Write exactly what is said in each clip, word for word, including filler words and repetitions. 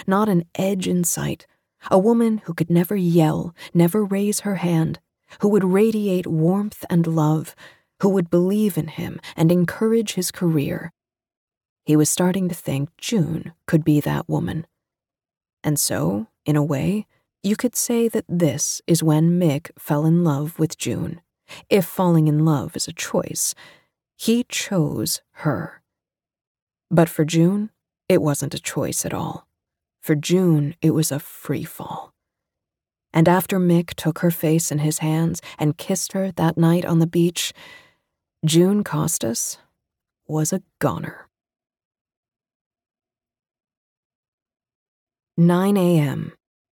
not an edge in sight. A woman who could never yell, never raise her hand, who would radiate warmth and love, who would believe in him and encourage his career. He was starting to think June could be that woman. And so, in a way, you could say that this is when Mick fell in love with June. If falling in love is a choice, he chose her. But for June, it wasn't a choice at all. For June, it was a free fall. And after Mick took her face in his hands and kissed her that night on the beach, June Costas was a goner. nine a.m.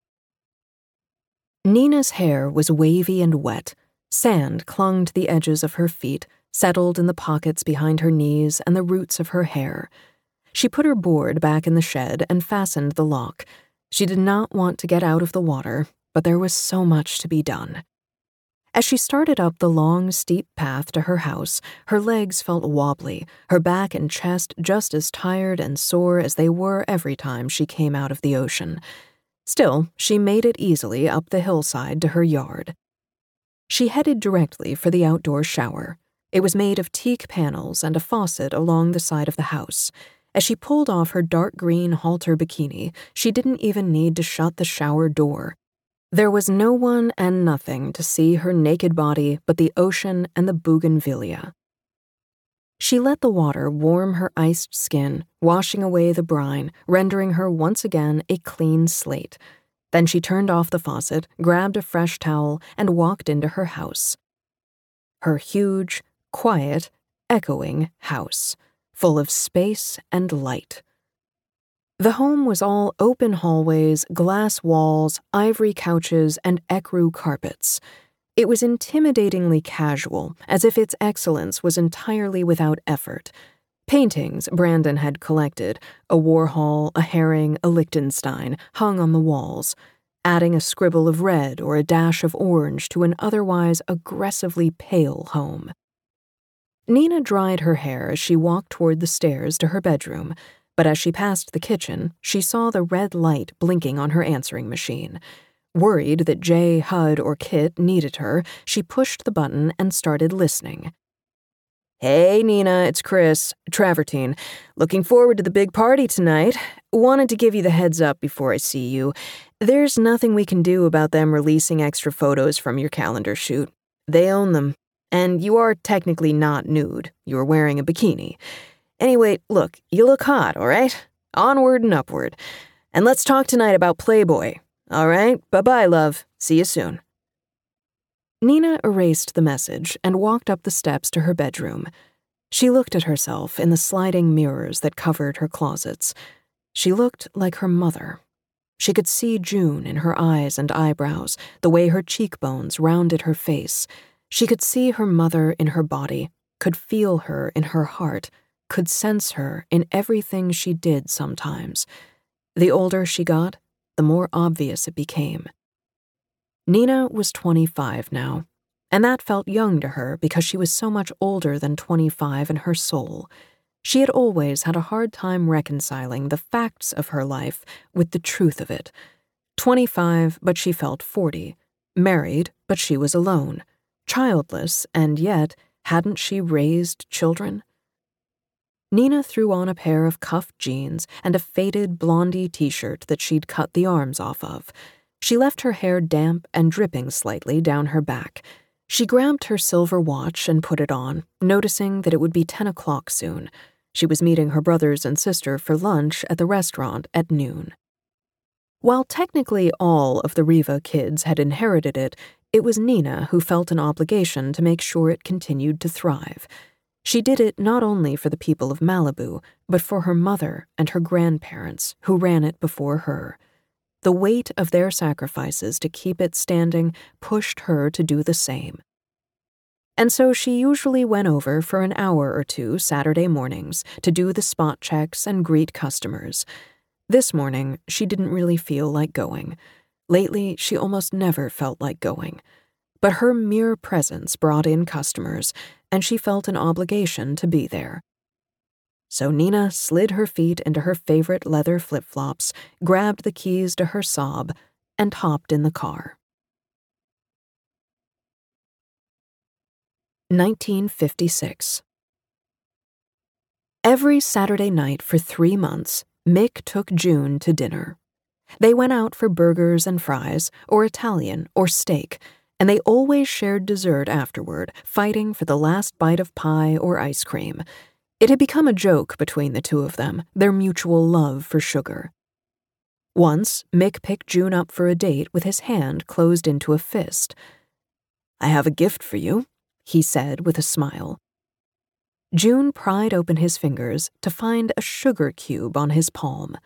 Nina's hair was wavy and wet. Sand clung to the edges of her feet, settled in the pockets behind her knees and the roots of her hair. She put her board back in the shed and fastened the lock. She did not want to get out of the water, but there was so much to be done. As she started up the long, steep path to her house, her legs felt wobbly, her back and chest just as tired and sore as they were every time she came out of the ocean. Still, she made it easily up the hillside to her yard. She headed directly for the outdoor shower. It was made of teak panels and a faucet along the side of the house. As she pulled off her dark green halter bikini, she didn't even need to shut the shower door. There was no one and nothing to see her naked body but the ocean and the bougainvillea. She let the water warm her iced skin, washing away the brine, rendering her once again a clean slate. Then she turned off the faucet, grabbed a fresh towel, and walked into her house. Her huge, quiet, echoing house, full of space and light. The home was all open hallways, glass walls, ivory couches, and ecru carpets. It was intimidatingly casual, as if its excellence was entirely without effort. Paintings Brandon had collected, a Warhol, a Herring, a Lichtenstein, hung on the walls, adding a scribble of red or a dash of orange to an otherwise aggressively pale home. Nina dried her hair as she walked toward the stairs to her bedroom, but as she passed the kitchen, she saw the red light blinking on her answering machine. Worried that Jay, Hud, or Kit needed her, she pushed the button and started listening. "Hey, Nina, it's Chris, Travertine. Looking forward to the big party tonight. Wanted to give you the heads up before I see you. There's nothing we can do about them releasing extra photos from your calendar shoot. They own them. And you are technically not nude. You're wearing a bikini. Anyway, look, you look hot, all right? Onward and upward. And let's talk tonight about Playboy. All right? Bye-bye, love. See you soon." Nina erased the message and walked up the steps to her bedroom. She looked at herself in the sliding mirrors that covered her closets. She looked like her mother. She could see June in her eyes and eyebrows, the way her cheekbones rounded her face. She could see her mother in her body, could feel her in her heart, could sense her in everything she did sometimes. The older she got, the more obvious it became. Nina was twenty-five now, and that felt young to her because she was so much older than twenty-five in her soul. She had always had a hard time reconciling the facts of her life with the truth of it. Twenty-five, but she felt forty. Married, but she was alone. Childless, and yet, hadn't she raised children? Nina threw on a pair of cuffed jeans and a faded blondie t-shirt that she'd cut the arms off of. She left her hair damp and dripping slightly down her back. She grabbed her silver watch and put it on, noticing that it would be ten o'clock soon. She was meeting her brothers and sister for lunch at the restaurant at noon. While technically all of the Riva kids had inherited it, it was Nina who felt an obligation to make sure it continued to thrive. She did it not only for the people of Malibu, but for her mother and her grandparents, who ran it before her. The weight of their sacrifices to keep it standing pushed her to do the same. And so she usually went over for an hour or two Saturday mornings to do the spot checks and greet customers. This morning, she didn't really feel like going. Lately, she almost never felt like going. But her mere presence brought in customers, and she felt an obligation to be there. So Nina slid her feet into her favorite leather flip-flops, grabbed the keys to her Saab, and hopped in the car. nineteen fifty-six. Every Saturday night for three months, Mick took June to dinner. They went out for burgers and fries, or Italian, or steak, and they always shared dessert afterward, fighting for the last bite of pie or ice cream. It had become a joke between the two of them, their mutual love for sugar. Once, Mick picked June up for a date with his hand closed into a fist. "I have a gift for you," he said with a smile. June pried open his fingers to find a sugar cube on his palm.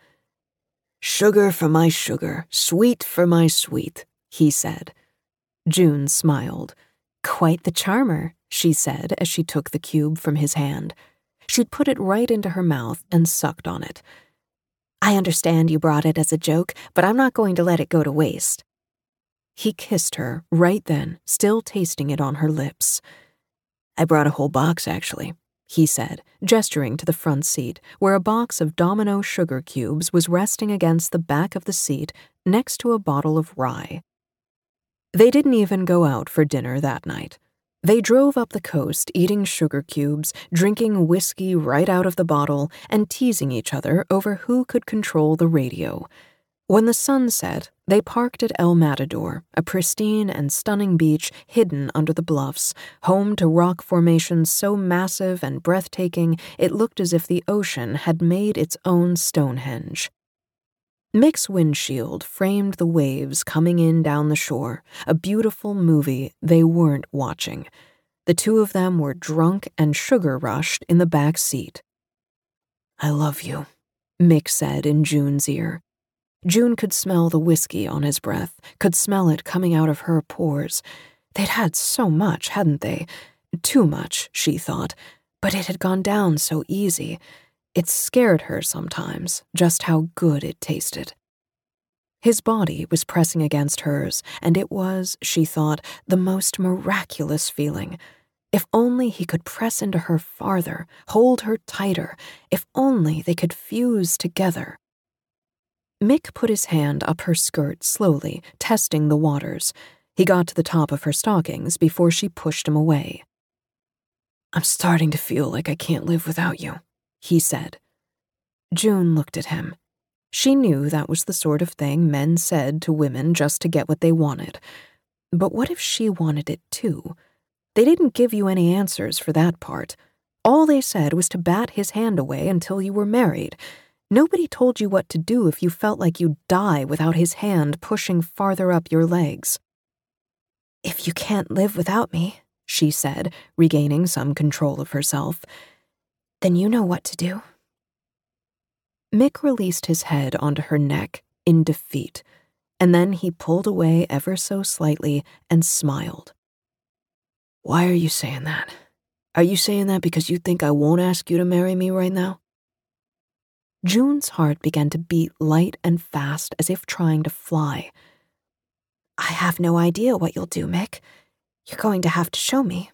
"Sugar for my sugar, sweet for my sweet," he said. June smiled. "Quite the charmer," she said as she took the cube from his hand. She'd put it right into her mouth and sucked on it. "I understand you brought it as a joke, but I'm not going to let it go to waste." He kissed her right then, still tasting it on her lips. "I brought a whole box, actually," he said, gesturing to the front seat, where a box of Domino sugar cubes was resting against the back of the seat next to a bottle of rye. They didn't even go out for dinner that night. They drove up the coast eating sugar cubes, drinking whiskey right out of the bottle, and teasing each other over who could control the radio. When the sun set, they parked at El Matador, a pristine and stunning beach hidden under the bluffs, home to rock formations so massive and breathtaking it looked as if the ocean had made its own Stonehenge. Mick's windshield framed the waves coming in down the shore, a beautiful movie they weren't watching. The two of them were drunk and sugar-rushed in the back seat. "I love you," Mick said in June's ear. June could smell the whiskey on his breath, could smell it coming out of her pores. They'd had so much, hadn't they? Too much, she thought, but it had gone down so easy. It scared her sometimes, just how good it tasted. His body was pressing against hers, and it was, she thought, the most miraculous feeling. If only he could press into her farther, hold her tighter, if only they could fuse together. Mick put his hand up her skirt slowly, testing the waters. He got to the top of her stockings before she pushed him away. "I'm starting to feel like I can't live without you," he said. June looked at him. She knew that was the sort of thing men said to women just to get what they wanted. But what if she wanted it too? They didn't give you any answers for that part. All they said was to bat his hand away until you were married. Nobody told you what to do if you felt like you'd die without his hand pushing farther up your legs. "If you can't live without me," she said, regaining some control of herself, "then you know what to do." Mick released his head onto her neck in defeat, and then he pulled away ever so slightly and smiled. "Why are you saying that? Are you saying that because you think I won't ask you to marry me right now?" June's heart began to beat light and fast as if trying to fly. "I have no idea what you'll do, Mick. You're going to have to show me."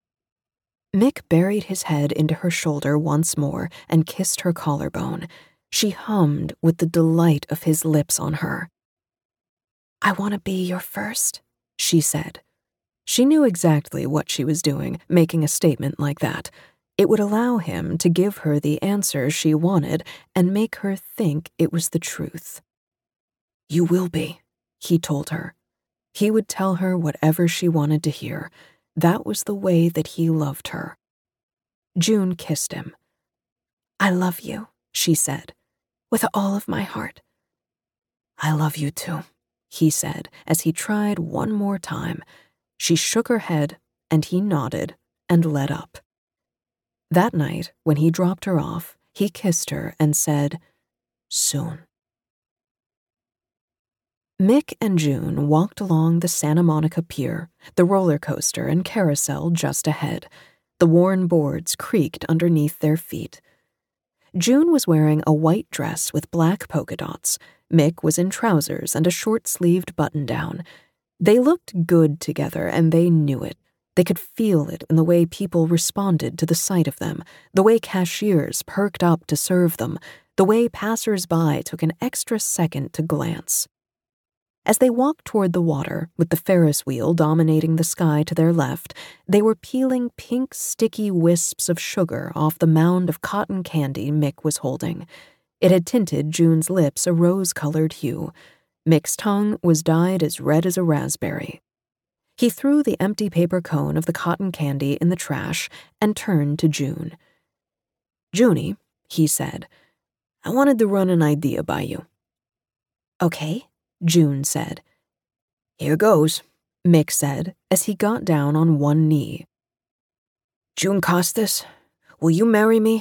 Mick buried his head into her shoulder once more and kissed her collarbone. She hummed with the delight of his lips on her. "I want to be your first," she said. She knew exactly what she was doing, making a statement like that. It would allow him to give her the answer she wanted and make her think it was the truth. "You will be," he told her. He would tell her whatever she wanted to hear. That was the way that he loved her. June kissed him. "I love you," she said, "with all of my heart." "I love you too," he said as he tried one more time. She shook her head, and he nodded and let up. That night, when he dropped her off, he kissed her and said, "Soon." Mick and June walked along the Santa Monica Pier, the roller coaster and carousel just ahead. The worn boards creaked underneath their feet. June was wearing a white dress with black polka dots. Mick was in trousers and a short-sleeved button-down. They looked good together, and they knew it. They could feel it in the way people responded to the sight of them, the way cashiers perked up to serve them, the way passers-by took an extra second to glance. As they walked toward the water, with the Ferris wheel dominating the sky to their left, they were peeling pink, sticky wisps of sugar off the mound of cotton candy Mick was holding. It had tinted June's lips a rose-colored hue. Mick's tongue was dyed as red as a raspberry. He threw the empty paper cone of the cotton candy in the trash and turned to June. "Junie," he said, "I wanted to run an idea by you." "Okay," June said. "Here goes," Mick said as he got down on one knee. "June Costas, will you marry me?"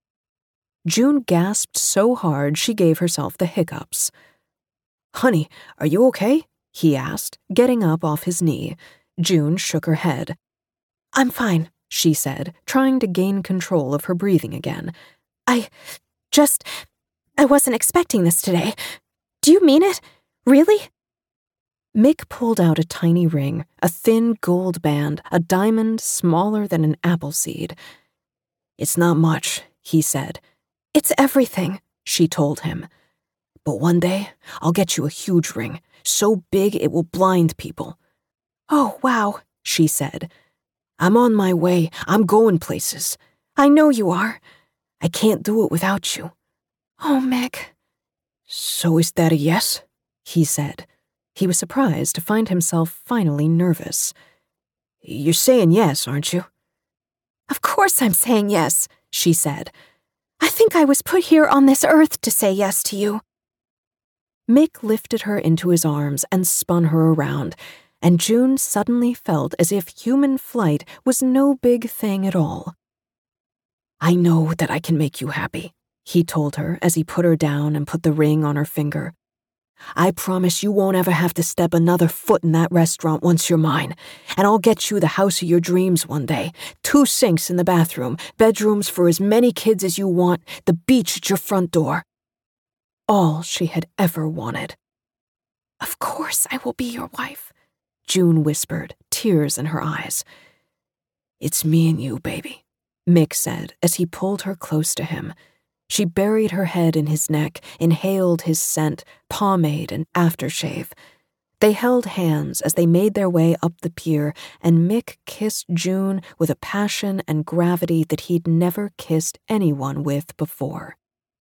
June gasped so hard she gave herself the hiccups. "Honey, are you okay?" he asked, getting up off his knee. June shook her head. "I'm fine," she said, trying to gain control of her breathing again. I just... I wasn't expecting this today. Do you mean it? Really?" Mick pulled out a tiny ring, a thin gold band, a diamond smaller than an apple seed. "It's not much," he said. "It's everything," she told him. "But one day, I'll get you a huge ring, so big it will blind people." "Oh, wow," she said. "I'm on my way. I'm going places." "I know you are." "I can't do it without you." "Oh, Mick." "So is that a yes?" he said. He was surprised to find himself finally nervous. "You're saying yes, aren't you?" "Of course I'm saying yes," she said. "I think I was put here on this earth to say yes to you." Mick lifted her into his arms and spun her around, and June suddenly felt as if human flight was no big thing at all. "I know that I can make you happy," he told her as he put her down and put the ring on her finger. "I promise you won't ever have to step another foot in that restaurant once you're mine, and I'll get you the house of your dreams one day. Two sinks in the bathroom, bedrooms for as many kids as you want, the beach at your front door." All she had ever wanted. "Of course I will be your wife," June whispered, tears in her eyes. "It's me and you, baby," Mick said as he pulled her close to him. She buried her head in his neck, inhaled his scent, pomade and aftershave. They held hands as they made their way up the pier, and Mick kissed June with a passion and gravity that he'd never kissed anyone with before.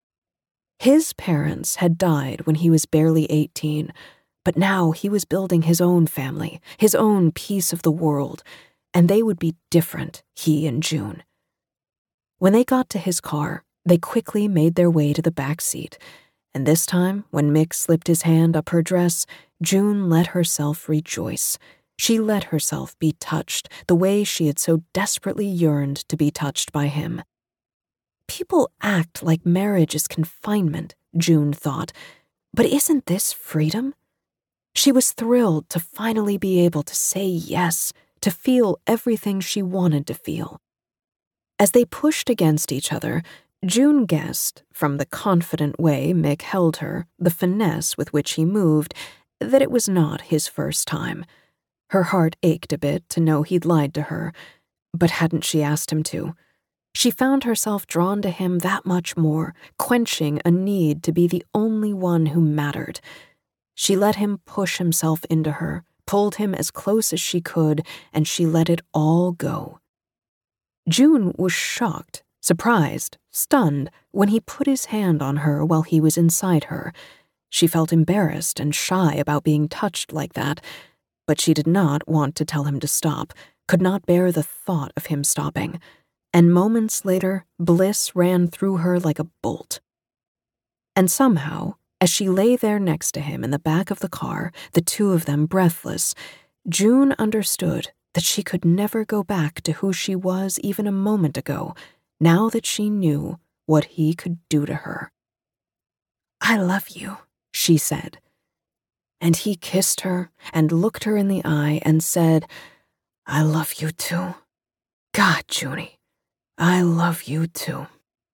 His parents had died when he was barely eighteen, but now he was building his own family, his own piece of the world, and they would be different, he and June. When they got to his car, they quickly made their way to the back seat, and this time, when Mick slipped his hand up her dress, June let herself rejoice. She let herself be touched the way she had so desperately yearned to be touched by him. People act like marriage is confinement, June thought, but isn't this freedom? She was thrilled to finally be able to say yes, to feel everything she wanted to feel. As they pushed against each other, June guessed, from the confident way Mick held her, the finesse with which he moved, that it was not his first time. Her heart ached a bit to know he'd lied to her, but hadn't she asked him to? She found herself drawn to him that much more, quenching a need to be the only one who mattered. She let him push himself into her, pulled him as close as she could, and she let it all go. June was shocked, surprised, stunned when he put his hand on her while he was inside her. She felt embarrassed and shy about being touched like that, but she did not want to tell him to stop, could not bear the thought of him stopping. And moments later, bliss ran through her like a bolt. And somehow, as she lay there next to him in the back of the car, the two of them breathless, June understood that she could never go back to who she was even a moment ago, now that she knew what he could do to her. "I love you," she said. And he kissed her and looked her in the eye and said, "I love you too. God, Junie, I love you too."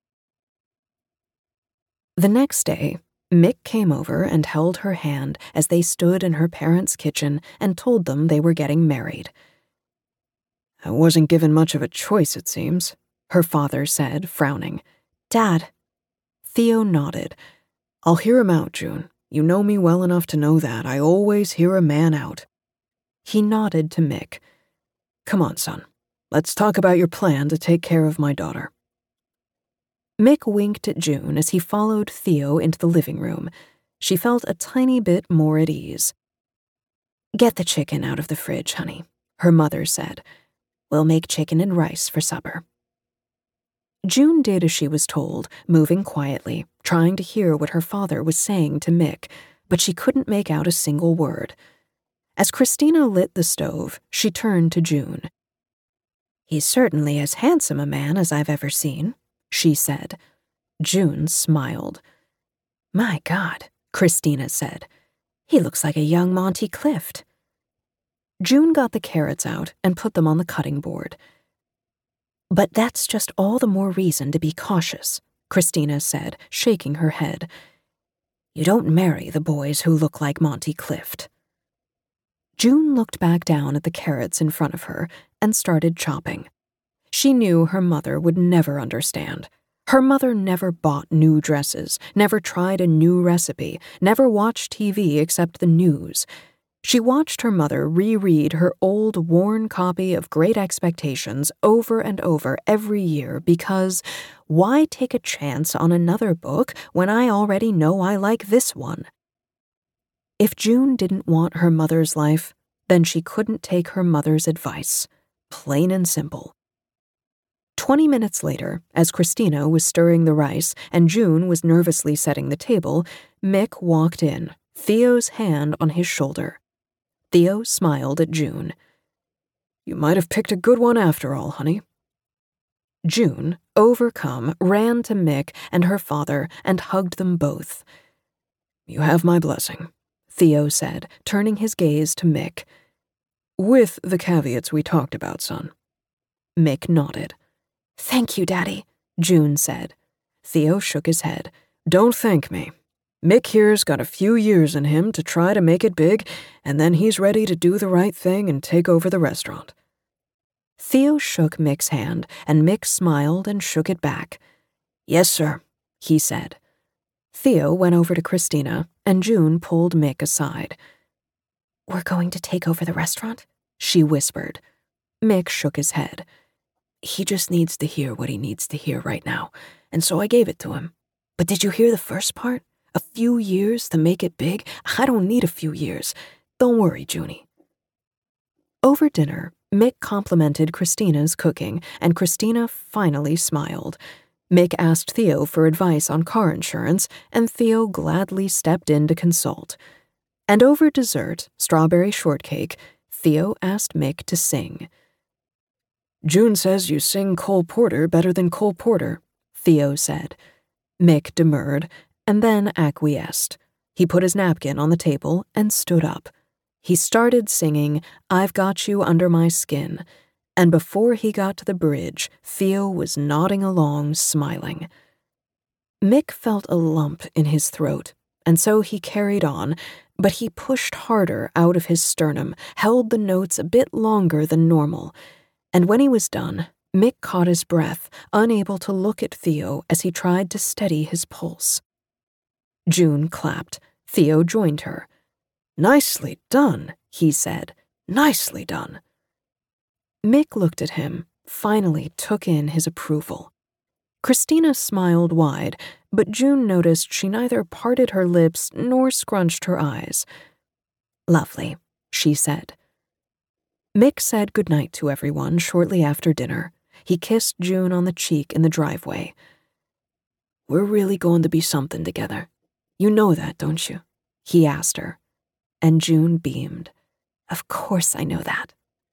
The next day, Mick came over and held her hand as they stood in her parents' kitchen and told them they were getting married. I wasn't given much of a choice, it seems, her father said, frowning. Dad. Theo nodded. I'll hear him out, June. You know me well enough to know that. I always hear a man out. He nodded to Mick. Come on, son. Let's talk about your plan to take care of my daughter. Mick winked at June as he followed Theo into the living room. She felt a tiny bit more at ease. Get the chicken out of the fridge, honey, her mother said. We'll make chicken and rice for supper. June did as she was told, moving quietly, trying to hear what her father was saying to Mick, but she couldn't make out a single word. As Christina lit the stove, she turned to June. He's certainly as handsome a man as I've ever seen, she said. June smiled. My God, Christina said. He looks like a young Monty Clift. June got the carrots out and put them on the cutting board. But that's just all the more reason to be cautious, Christina said, shaking her head. You don't marry the boys who look like Monty Clift. June looked back down at the carrots in front of her and started chopping. She knew her mother would never understand. Her mother never bought new dresses, never tried a new recipe, never watched T V except the news. She watched her mother reread her old, worn copy of Great Expectations over and over every year because why take a chance on another book when I already know I like this one? If June didn't want her mother's life, then she couldn't take her mother's advice. Plain and simple. Twenty minutes later, as Christina was stirring the rice and June was nervously setting the table, Mick walked in, Theo's hand on his shoulder. Theo smiled at June. You might have picked a good one after all, honey. June, overcome, ran to Mick and her father and hugged them both. You have my blessing, Theo said, turning his gaze to Mick. With the caveats we talked about, son. Mick nodded. Thank you, Daddy, June said. Theo shook his head. Don't thank me. Mick here's got a few years in him to try to make it big, and then he's ready to do the right thing and take over the restaurant. Theo shook Mick's hand, and Mick smiled and shook it back. Yes, sir, he said. Theo went over to Christina, and June pulled Mick aside. We're going to take over the restaurant? She whispered. Mick shook his head. He just needs to hear what he needs to hear right now, and so I gave it to him. But did you hear the first part? A few years to make it big? I don't need a few years. Don't worry, Junie. Over dinner, Mick complimented Christina's cooking, and Christina finally smiled. Mick asked Theo for advice on car insurance, and Theo gladly stepped in to consult. And over dessert, strawberry shortcake, Theo asked Mick to sing. June says you sing Cole Porter better than Cole Porter, Theo said. Mick demurred, and then acquiesced. He put his napkin on the table and stood up. He started singing, I've Got You Under My Skin, and before he got to the bridge, Theo was nodding along, smiling. Mick felt a lump in his throat, and so he carried on, but he pushed harder out of his sternum, held the notes a bit longer than normal, and when he was done, Mick caught his breath, unable to look at Theo as he tried to steady his pulse. June clapped. Theo joined her. Nicely done, he said. Nicely done. Mick looked at him, finally took in his approval. Christina smiled wide, but June noticed she neither parted her lips nor scrunched her eyes. Lovely, she said. Mick said goodnight to everyone shortly after dinner. He kissed June on the cheek in the driveway. We're really going to be something together. You know that, don't you? He asked her. And June beamed. Of course I know that.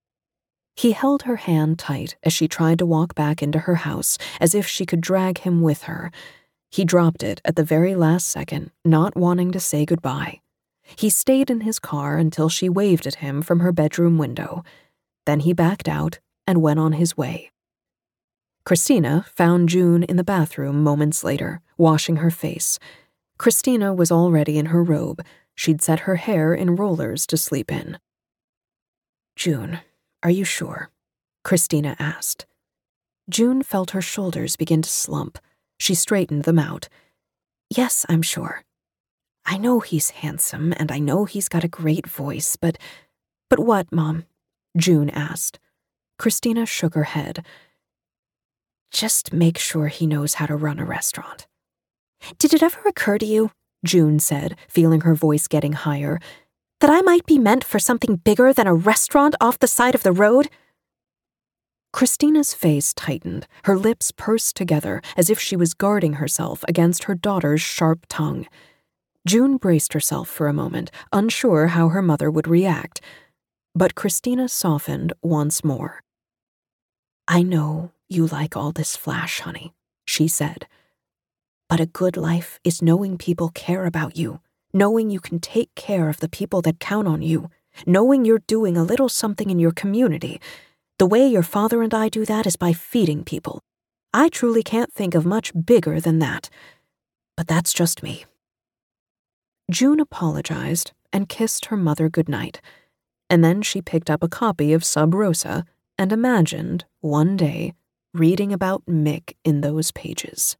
He held her hand tight as she tried to walk back into her house, as if she could drag him with her. He dropped it at the very last second, not wanting to say goodbye. He stayed in his car until she waved at him from her bedroom window. Then he backed out and went on his way. Christina found June in the bathroom moments later, washing her face. Christina was already in her robe. She'd set her hair in rollers to sleep in. June, are you sure? Christina asked. June felt her shoulders begin to slump. She straightened them out. Yes, I'm sure. I know he's handsome, and I know he's got a great voice, but... But what, Mom? June asked. Christina shook her head. Just make sure he knows how to run a restaurant. Did it ever occur to you, June said, feeling her voice getting higher, that I might be meant for something bigger than a restaurant off the side of the road? Christina's face tightened, her lips pursed together as if she was guarding herself against her daughter's sharp tongue. June braced herself for a moment, unsure how her mother would react. But Christina softened once more. I know you like all this flash, honey, she said. But a good life is knowing people care about you, knowing you can take care of the people that count on you, knowing you're doing a little something in your community. The way your father and I do that is by feeding people. I truly can't think of much bigger than that. But that's just me. June apologized and kissed her mother goodnight, and then she picked up a copy of Sub Rosa and imagined, one day, reading about Mick in those pages.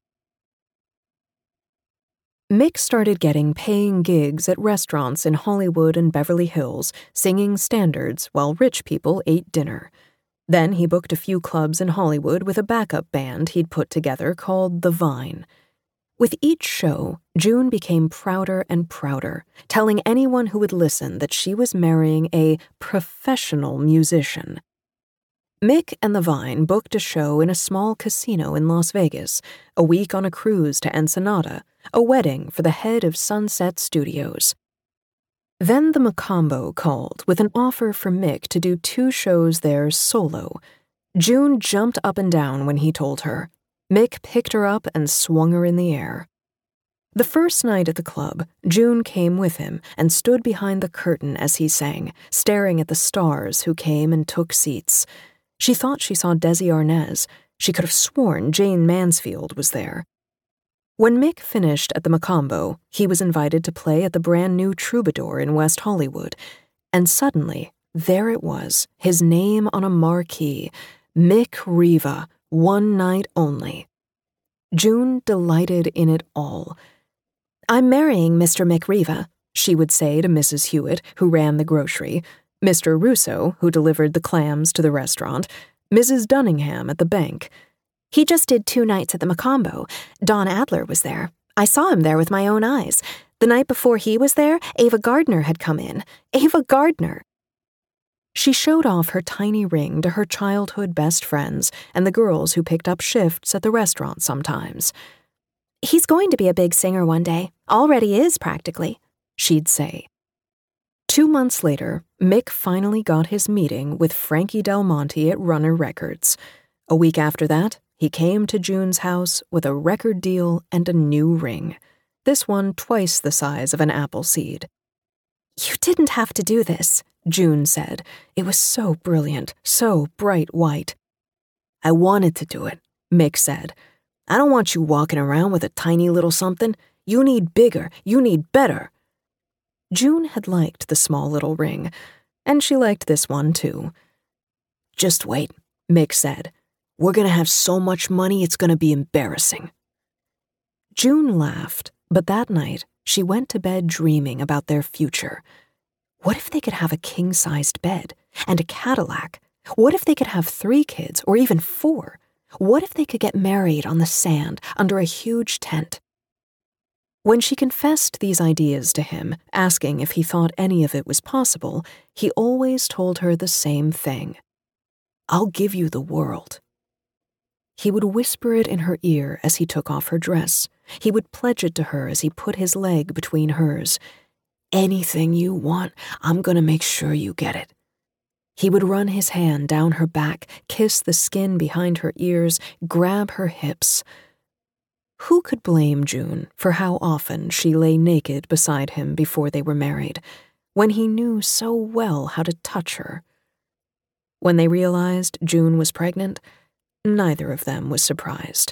Mick started getting paying gigs at restaurants in Hollywood and Beverly Hills, singing standards while rich people ate dinner. Then he booked a few clubs in Hollywood with a backup band he'd put together called The Vine. With each show, June became prouder and prouder, telling anyone who would listen that she was marrying a professional musician. Mick and The Vine booked a show in a small casino in Las Vegas, a week on a cruise to Ensenada, a wedding for the head of Sunset Studios. Then the Mocambo called with an offer for Mick to do two shows there solo. June jumped up and down when he told her. Mick picked her up and swung her in the air. The first night at the club, June came with him and stood behind the curtain as he sang, staring at the stars who came and took seats. She thought she saw Desi Arnaz. She could have sworn Jane Mansfield was there. When Mick finished at the Mocambo, he was invited to play at the brand new Troubadour in West Hollywood, and suddenly, there it was, his name on a marquee, Mick Riva, one night only. June delighted in it all. I'm marrying Mister Mick Riva, she would say to Missus Hewitt, who ran the grocery, Mister Russo, who delivered the clams to the restaurant, Missus Dunningham at the bank. He just did two nights at the Mocambo. Don Adler was there. I saw him there with my own eyes. The night before he was there, Ava Gardner had come in. Ava Gardner. She showed off her tiny ring to her childhood best friends and the girls who picked up shifts at the restaurant sometimes. He's going to be a big singer one day. Already is, practically, she'd say. Two months later, Mick finally got his meeting with Frankie Del Monte at Runner Records. A week after that, he came to June's house with a record deal and a new ring, this one twice the size of an apple seed. You didn't have to do this, June said. It was so brilliant, so bright white. I wanted to do it, Mick said. I don't want you walking around with a tiny little something. You need bigger, you need better. June had liked the small little ring, and she liked this one too. Just wait, Mick said. We're going to have so much money it's going to be embarrassing. June laughed, but that night she went to bed dreaming about their future. What if they could have a king-sized bed and a Cadillac? What if they could have three kids or even four? What if they could get married on the sand under a huge tent? When she confessed these ideas to him, asking if he thought any of it was possible, he always told her the same thing. I'll give you the world. He would whisper it in her ear as he took off her dress. He would pledge it to her as he put his leg between hers. Anything you want, I'm going to make sure you get it. He would run his hand down her back, kiss the skin behind her ears, grab her hips. Who could blame June for how often she lay naked beside him before they were married, when he knew so well how to touch her? When they realized June was pregnant, neither of them was surprised.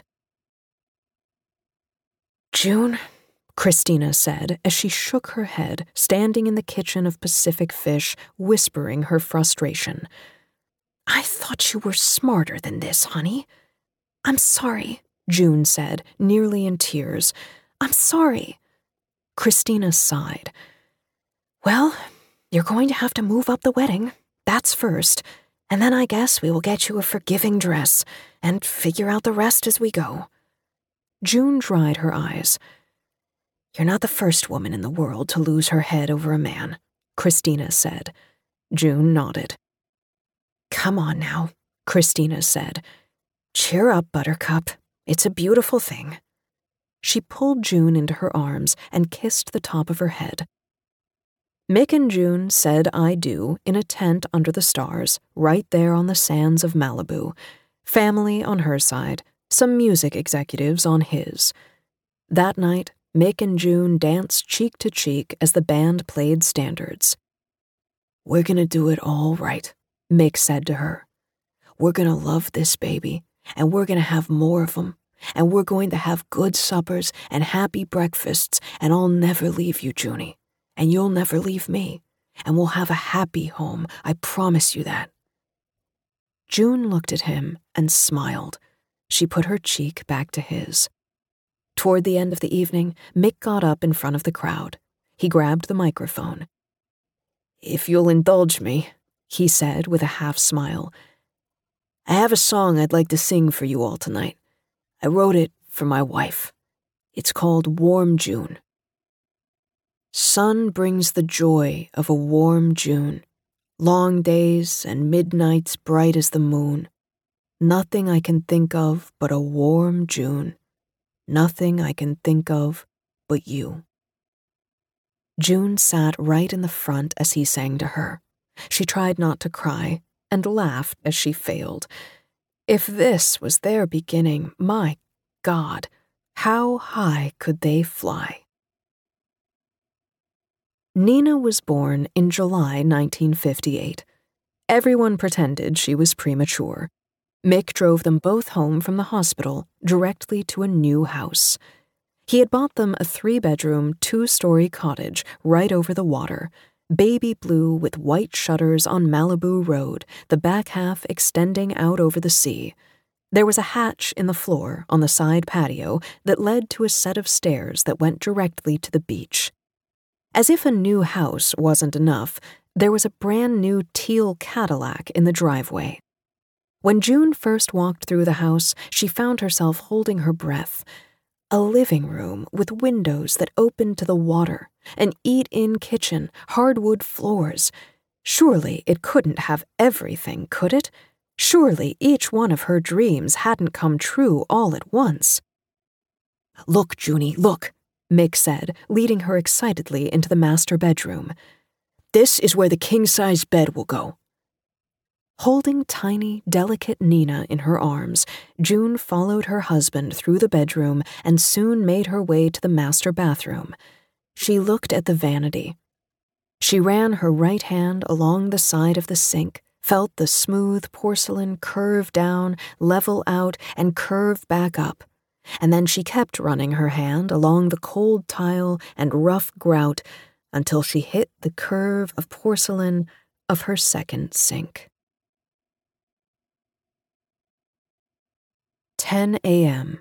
June, Christina said as she shook her head, standing in the kitchen of Pacific Fish, whispering her frustration. I thought you were smarter than this, honey. I'm sorry, June said, nearly in tears. I'm sorry. Christina sighed. Well, you're going to have to move up the wedding. That's first. And then I guess we will get you a forgiving dress and figure out the rest as we go. June dried her eyes. You're not the first woman in the world to lose her head over a man, Christina said. June nodded. Come on now, Christina said. Cheer up, Buttercup. It's a beautiful thing. She pulled June into her arms and kissed the top of her head. Mick and June said I do in a tent under the stars, right there on the sands of Malibu. Family on her side, some music executives on his. That night, Mick and June danced cheek to cheek as the band played standards. We're gonna do it all right, Mick said to her. We're gonna love this baby, and we're gonna have more of them, and we're going to have good suppers and happy breakfasts, and I'll never leave you, Junie, and you'll never leave me, and we'll have a happy home, I promise you that. June looked at him and smiled. She put her cheek back to his. Toward the end of the evening, Mick got up in front of the crowd. He grabbed the microphone. If you'll indulge me, he said with a half smile, I have a song I'd like to sing for you all tonight. I wrote it for my wife. It's called Warm June. Sun brings the joy of a warm June, long days and midnights bright as the moon. Nothing I can think of but a warm June. Nothing I can think of but you. June sat right in the front as he sang to her. She tried not to cry and laughed as she failed. If this was their beginning, my God, how high could they fly? Nina was born in July nineteen fifty-eight. Everyone pretended she was premature. Mick drove them both home from the hospital directly to a new house. He had bought them a three-bedroom, two-story cottage right over the water, baby blue with white shutters on Malibu Road, the back half extending out over the sea. There was a hatch in the floor on the side patio that led to a set of stairs that went directly to the beach. As if a new house wasn't enough, there was a brand-new teal Cadillac in the driveway. When June first walked through the house, she found herself holding her breath. A living room with windows that opened to the water, an eat-in kitchen, hardwood floors. Surely it couldn't have everything, could it? Surely each one of her dreams hadn't come true all at once. Look, Junie, look, Mick said, leading her excitedly into the master bedroom. This is where the king-size bed will go. Holding tiny, delicate Nina in her arms, June followed her husband through the bedroom and soon made her way to the master bathroom. She looked at the vanity. She ran her right hand along the side of the sink, felt the smooth porcelain curve down, level out, and curve back up. And then she kept running her hand along the cold tile and rough grout until she hit the curve of porcelain of her second sink. ten a.m.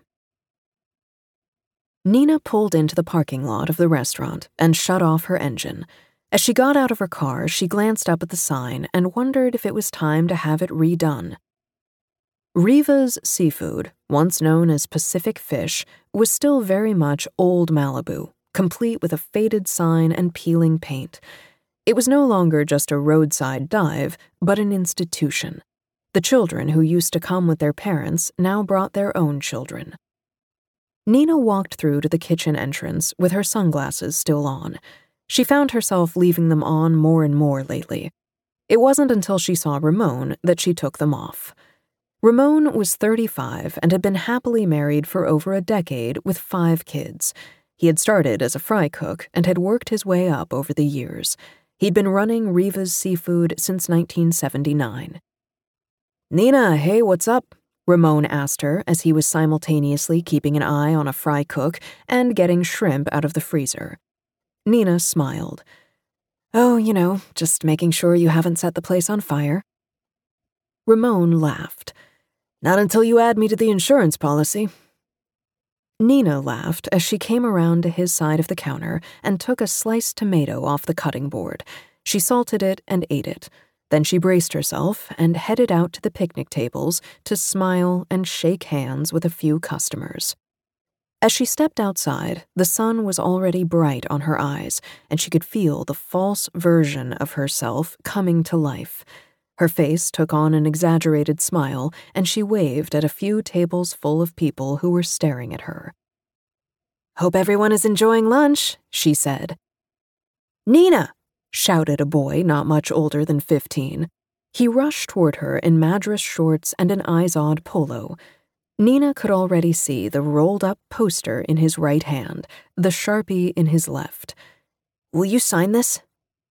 Nina pulled into the parking lot of the restaurant and shut off her engine. As she got out of her car, she glanced up at the sign and wondered if it was time to have it redone. Riva's Seafood, once known as Pacific Fish, was still very much old Malibu, complete with a faded sign and peeling paint. It was no longer just a roadside dive, but an institution. The children who used to come with their parents now brought their own children. Nina walked through to the kitchen entrance with her sunglasses still on. She found herself leaving them on more and more lately. It wasn't until she saw Ramon that she took them off. Ramon was thirty-five and had been happily married for over a decade with five kids. He had started as a fry cook and had worked his way up over the years. He'd been running Riva's Seafood since nineteen seventy-nine. Nina, hey, what's up? Ramon asked her as he was simultaneously keeping an eye on a fry cook and getting shrimp out of the freezer. Nina smiled. Oh, you know, just making sure you haven't set the place on fire. Ramon laughed. Not until you add me to the insurance policy. Nina laughed as she came around to his side of the counter and took a sliced tomato off the cutting board. She salted it and ate it. Then she braced herself and headed out to the picnic tables to smile and shake hands with a few customers. As she stepped outside, the sun was already bright on her eyes, and she could feel the false version of herself coming to life. Her face took on an exaggerated smile, and she waved at a few tables full of people who were staring at her. "Hope everyone is enjoying lunch," she said. "Nina!" shouted a boy not much older than fifteen. He rushed toward her in Madras shorts and an Izod polo. Nina could already see the rolled-up poster in his right hand, the Sharpie in his left. "Will you sign this?"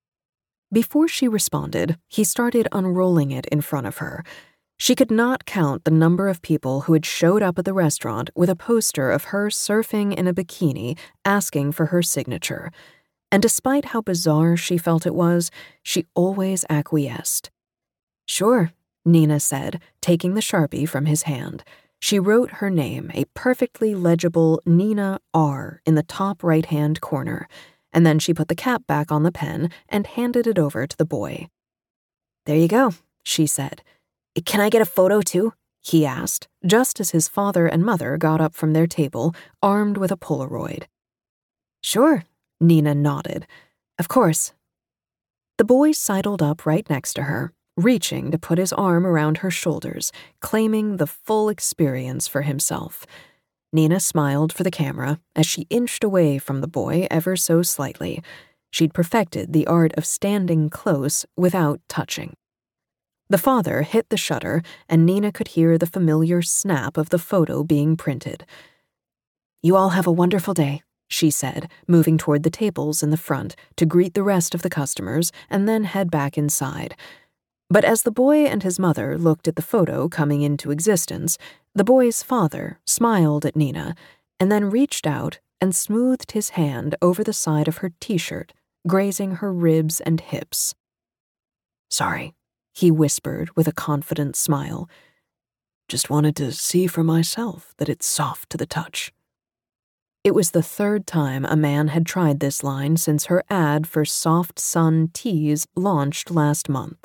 Before she responded, he started unrolling it in front of her. She could not count the number of people who had showed up at the restaurant with a poster of her surfing in a bikini asking for her signature. And despite how bizarre she felt it was, she always acquiesced. "Sure," Nina said, taking the Sharpie from his hand. She wrote her name, a perfectly legible Nina R, in the top right-hand corner, and then she put the cap back on the pen and handed it over to the boy. "There you go," she said. "Can I get a photo too?" he asked, just as his father and mother got up from their table, armed with a Polaroid. "Sure," Nina nodded. "Of course." The boy sidled up right next to her, reaching to put his arm around her shoulders, claiming the full experience for himself. Nina smiled for the camera as she inched away from the boy ever so slightly. She'd perfected the art of standing close without touching. The father hit the shutter, and Nina could hear the familiar snap of the photo being printed. "You all have a wonderful day," she said, moving toward the tables in the front to greet the rest of the customers and then head back inside. But as the boy and his mother looked at the photo coming into existence, the boy's father smiled at Nina and then reached out and smoothed his hand over the side of her t-shirt, grazing her ribs and hips. "Sorry," he whispered with a confident smile. "Just wanted to see for myself that it's soft to the touch." It was the third time a man had tried this line since her ad for Soft Sun Teas launched last month.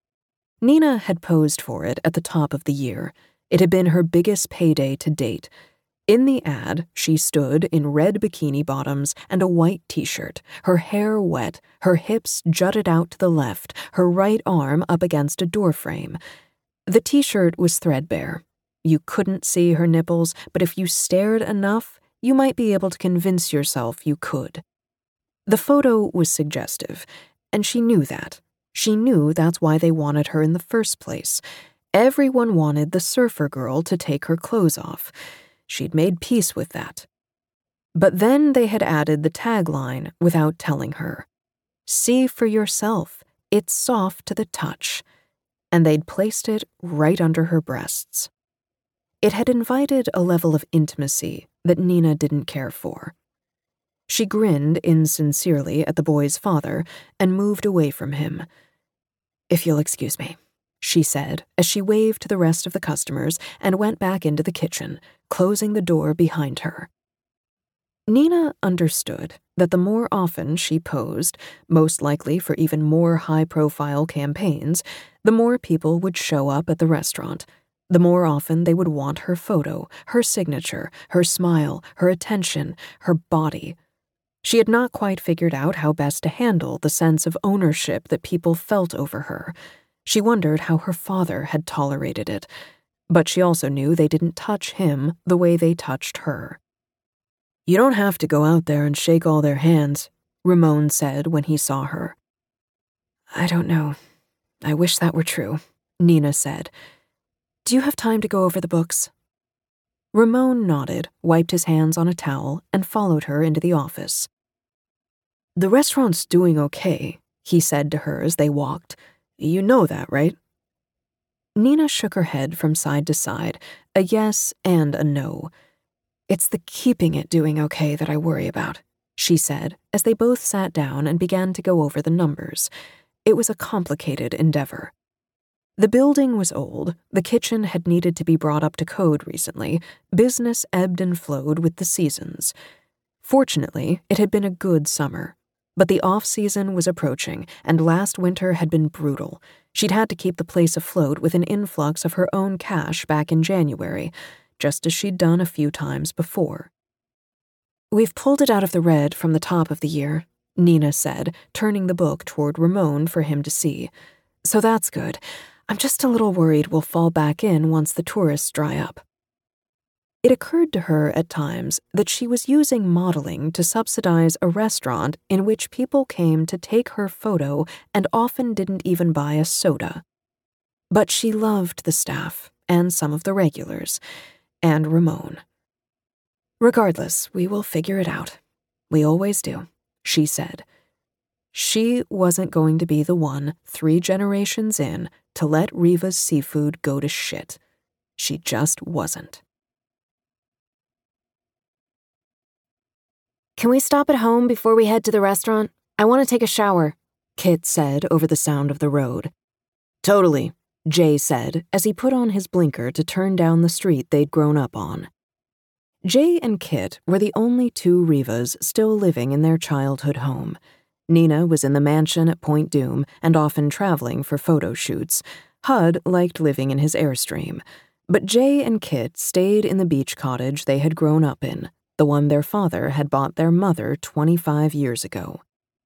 Nina had posed for it at the top of the year. It had been her biggest payday to date. In the ad, she stood in red bikini bottoms and a white t-shirt, her hair wet, her hips jutted out to the left, her right arm up against a doorframe. The t-shirt was threadbare. You couldn't see her nipples, but if you stared enough, you might be able to convince yourself you could. The photo was suggestive, and she knew that. She knew that's why they wanted her in the first place. Everyone wanted the surfer girl to take her clothes off. She'd made peace with that. But then they had added the tagline without telling her. "See for yourself, it's soft to the touch." And they'd placed it right under her breasts. It had invited a level of intimacy that Nina didn't care for. She grinned insincerely at the boy's father and moved away from him. "If you'll excuse me," she said as she waved to the rest of the customers and went back into the kitchen, closing the door behind her. Nina understood that the more often she posed, most likely for even more high-profile campaigns, the more people would show up at the restaurant. The more often they would want her photo, her signature, her smile, her attention, her body. She had not quite figured out how best to handle the sense of ownership that people felt over her. She wondered how her father had tolerated it, but she also knew they didn't touch him the way they touched her. "You don't have to go out there and shake all their hands," Ramon said when he saw her. "I don't know. I wish that were true," Nina said. "Do you have time to go over the books?" Ramon nodded, wiped his hands on a towel, and followed her into the office. "The restaurant's doing okay," he said to her as they walked. "You know that, right?" Nina shook her head from side to side, a yes and a no. "It's the keeping it doing okay that I worry about," she said as they both sat down and began to go over the numbers. It was a complicated endeavor. The building was old, the kitchen had needed to be brought up to code recently, business ebbed and flowed with the seasons. Fortunately, it had been a good summer. But the off-season was approaching, and last winter had been brutal. She'd had to keep the place afloat with an influx of her own cash back in January, just as she'd done a few times before. "We've pulled it out of the red from the top of the year," Nina said, turning the book toward Ramon for him to see. "So that's good. I'm just a little worried we'll fall back in once the tourists dry up." It occurred to her at times that she was using modeling to subsidize a restaurant in which people came to take her photo and often didn't even buy a soda. But she loved the staff and some of the regulars, and Ramon. "Regardless, we will figure it out. We always do," she said. She wasn't going to be the one, three generations in, to let Riva's seafood go to shit. She just wasn't. "Can we stop at home before we head to the restaurant? I want to take a shower," Kit said over the sound of the road. "Totally," Jay said as he put on his blinker to turn down the street they'd grown up on. Jay and Kit were the only two Rivas still living in their childhood home. Nina was in the mansion at Point Dume and often traveling for photo shoots. Hud liked living in his Airstream. But Jay and Kit stayed in the beach cottage they had grown up in, the one their father had bought their mother twenty-five years ago.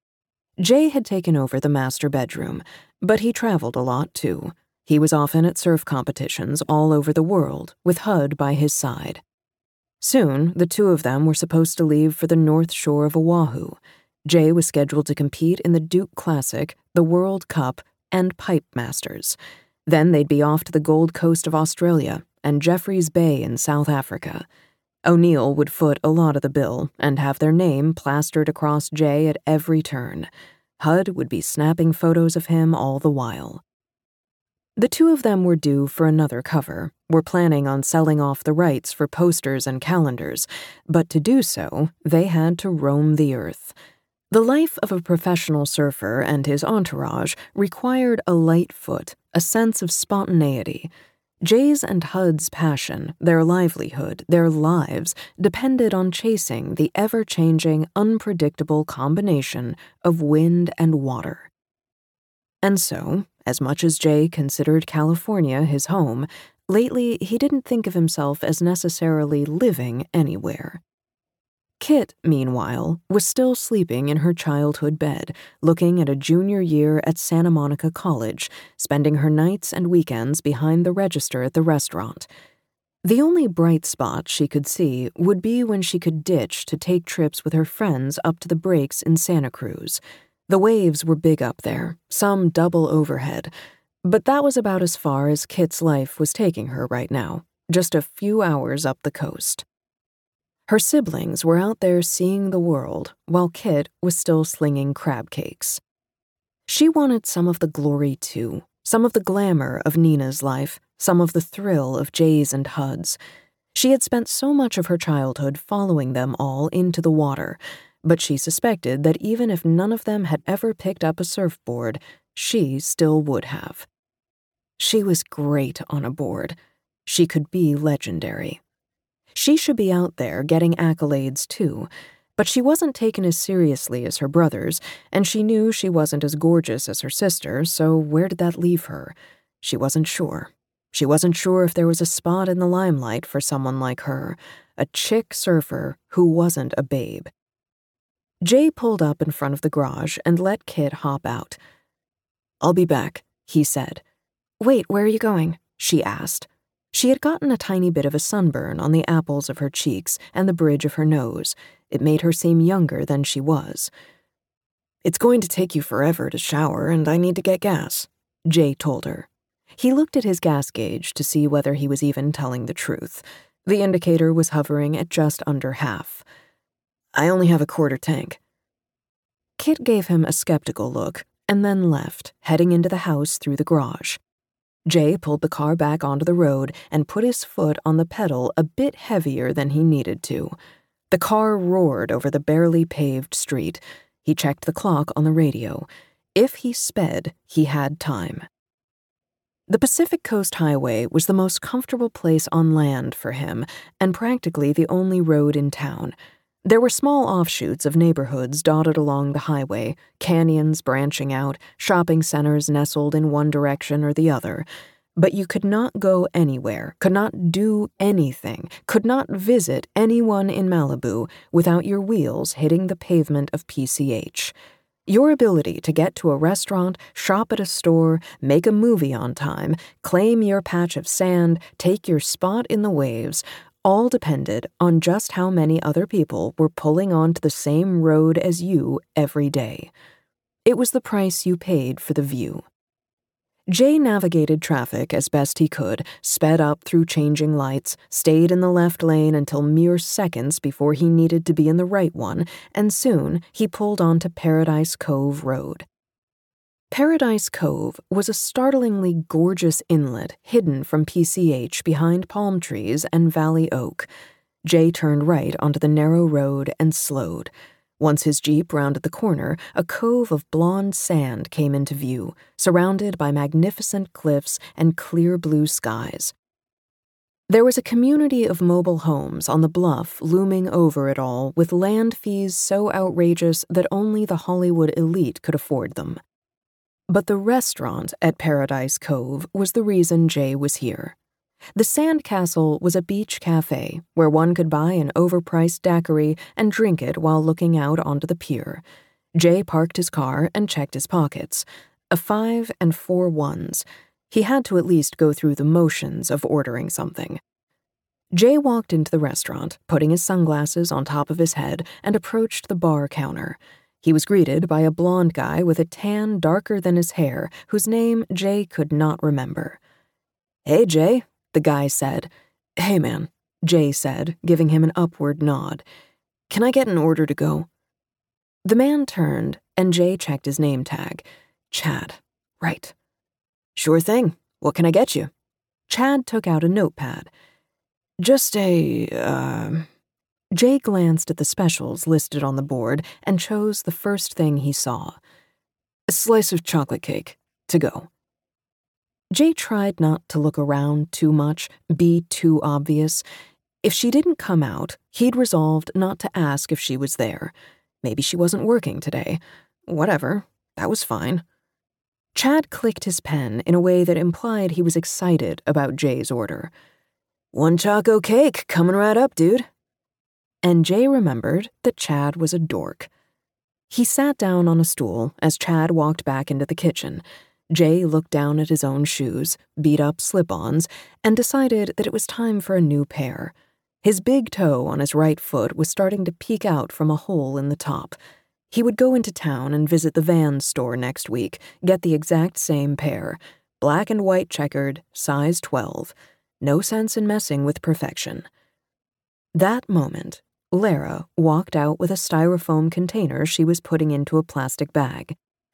Jay had taken over the master bedroom, but he traveled a lot too. He was often at surf competitions all over the world, with Hud by his side. Soon, the two of them were supposed to leave for the north shore of Oahu. Jay was scheduled to compete in the Duke Classic, the World Cup, and Pipe Masters. Then they'd be off to the Gold Coast of Australia and Jeffreys Bay in South Africa. O'Neill would foot a lot of the bill and have their name plastered across Jay at every turn. Hud would be snapping photos of him all the while. The two of them were due for another cover, were planning on selling off the rights for posters and calendars, but to do so, they had to roam the earth. The life of a professional surfer and his entourage required a light foot, a sense of spontaneity. Jay's and Hud's passion, their livelihood, their lives, depended on chasing the ever-changing, unpredictable combination of wind and water. And so, as much as Jay considered California his home, lately he didn't think of himself as necessarily living anywhere. Kit, meanwhile, was still sleeping in her childhood bed, looking at a junior year at Santa Monica College, spending her nights and weekends behind the register at the restaurant. The only bright spot she could see would be when she could ditch to take trips with her friends up to the breaks in Santa Cruz. The waves were big up there, some double overhead, but that was about as far as Kit's life was taking her right now, just a few hours up the coast. Her siblings were out there seeing the world, while Kit was still slinging crab cakes. She wanted some of the glory, too, some of the glamour of Nina's life, some of the thrill of Jay's and Hud's. She had spent so much of her childhood following them all into the water, but she suspected that even if none of them had ever picked up a surfboard, she still would have. She was great on a board. She could be legendary. She should be out there getting accolades too, but she wasn't taken as seriously as her brothers, and she knew she wasn't as gorgeous as her sister, so where did that leave her? She wasn't sure. She wasn't sure if there was a spot in the limelight for someone like her, a chick surfer who wasn't a babe. Jay pulled up in front of the garage and let Kit hop out. "I'll be back," he said. "Wait, where are you going?" she asked. She had gotten a tiny bit of a sunburn on the apples of her cheeks and the bridge of her nose. It made her seem younger than she was. "It's going to take you forever to shower, and I need to get gas," Jay told her. He looked at his gas gauge to see whether he was even telling the truth. The indicator was hovering at just under half. "I only have a quarter tank." Kit gave him a skeptical look and then left, heading into the house through the garage. Jay pulled the car back onto the road and put his foot on the pedal a bit heavier than he needed to. The car roared over the barely paved street. He checked the clock on the radio. If he sped, he had time. The Pacific Coast Highway was the most comfortable place on land for him, and practically the only road in town. There were small offshoots of neighborhoods dotted along the highway, canyons branching out, shopping centers nestled in one direction or the other. But you could not go anywhere, could not do anything, could not visit anyone in Malibu without your wheels hitting the pavement of P C H. Your ability to get to a restaurant, shop at a store, make a movie on time, claim your patch of sand, take your spot in the waves, all depended on just how many other people were pulling onto the same road as you every day. It was the price you paid for the view. Jay navigated traffic as best he could, sped up through changing lights, stayed in the left lane until mere seconds before he needed to be in the right one, and soon he pulled onto Paradise Cove Road. Paradise Cove was a startlingly gorgeous inlet hidden from P C H behind palm trees and valley oak. Jay turned right onto the narrow road and slowed. Once his Jeep rounded the corner, a cove of blonde sand came into view, surrounded by magnificent cliffs and clear blue skies. There was a community of mobile homes on the bluff looming over it all, with land fees so outrageous that only the Hollywood elite could afford them. But the restaurant at Paradise Cove was the reason Jay was here. The Sandcastle was a beach cafe where one could buy an overpriced daiquiri and drink it while looking out onto the pier. Jay parked his car and checked his pockets. A five and four ones. He had to at least go through the motions of ordering something. Jay walked into the restaurant, putting his sunglasses on top of his head, and approached the bar counter. He was greeted by a blonde guy with a tan darker than his hair, whose name Jay could not remember. "Hey, Jay," the guy said. "Hey, man," Jay said, giving him an upward nod. "Can I get an order to go?" The man turned, and Jay checked his name tag. Chad. Right. "Sure thing. What can I get you?" Chad took out a notepad. "Just a, uh... Jay glanced at the specials listed on the board and chose the first thing he saw. "A slice of chocolate cake. To go." Jay tried not to look around too much, be too obvious. If she didn't come out, he'd resolved not to ask if she was there. Maybe she wasn't working today. Whatever. That was fine. Chad clicked his pen in a way that implied he was excited about Jay's order. "One choco cake, coming right up, dude." And Jay remembered that Chad was a dork. He sat down on a stool as Chad walked back into the kitchen. Jay looked down at his own shoes, beat-up slip-ons, and decided that it was time for a new pair. His big toe on his right foot was starting to peek out from a hole in the top. He would go into town and visit the Vans store next week, get the exact same pair. Black and white checkered, size twelve. No sense in messing with perfection. That moment, Lara walked out with a styrofoam container she was putting into a plastic bag.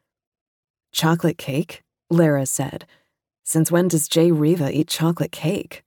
"Chocolate cake?" Lara said. "Since when does Jay Riva eat chocolate cake?"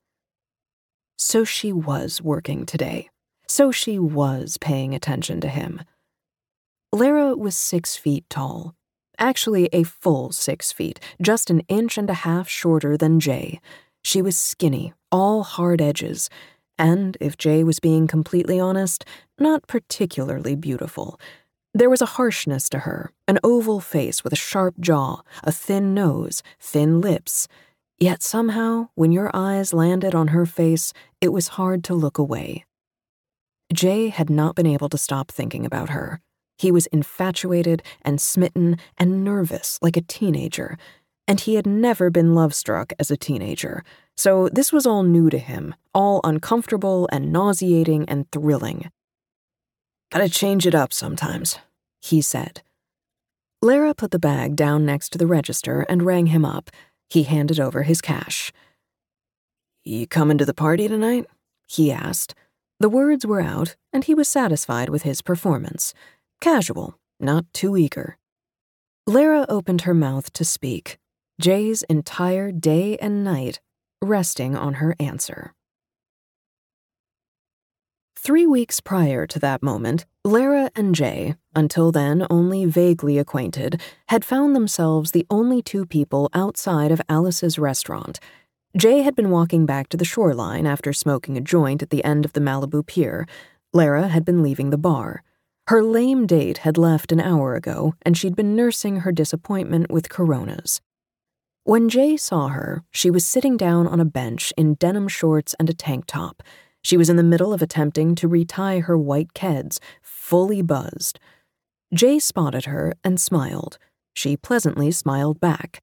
So she was working today. So she was paying attention to him. Lara was six feet tall. Actually, a full six feet, just an inch and a half shorter than Jay. She was skinny, all hard edges, and, if Jay was being completely honest, not particularly beautiful. There was a harshness to her, an oval face with a sharp jaw, a thin nose, thin lips. Yet somehow, when your eyes landed on her face, it was hard to look away. Jay had not been able to stop thinking about her. He was infatuated and smitten and nervous like a teenager, and he had never been love-struck as a teenager, so this was all new to him, all uncomfortable and nauseating and thrilling. "Gotta change it up sometimes," he said. Lara put the bag down next to the register and rang him up. He handed over his cash. "You coming to the party tonight?" he asked. The words were out, and he was satisfied with his performance. Casual, not too eager. Lara opened her mouth to speak, Jay's entire day and night resting on her answer. Three weeks prior to that moment, Lara and Jay, until then only vaguely acquainted, had found themselves the only two people outside of Alice's restaurant. Jay had been walking back to the shoreline after smoking a joint at the end of the Malibu Pier. Lara had been leaving the bar. Her lame date had left an hour ago, and she'd been nursing her disappointment with Coronas. When Jay saw her, she was sitting down on a bench in denim shorts and a tank top. She was in the middle of attempting to retie her white keds, fully buzzed. Jay spotted her and smiled. She pleasantly smiled back.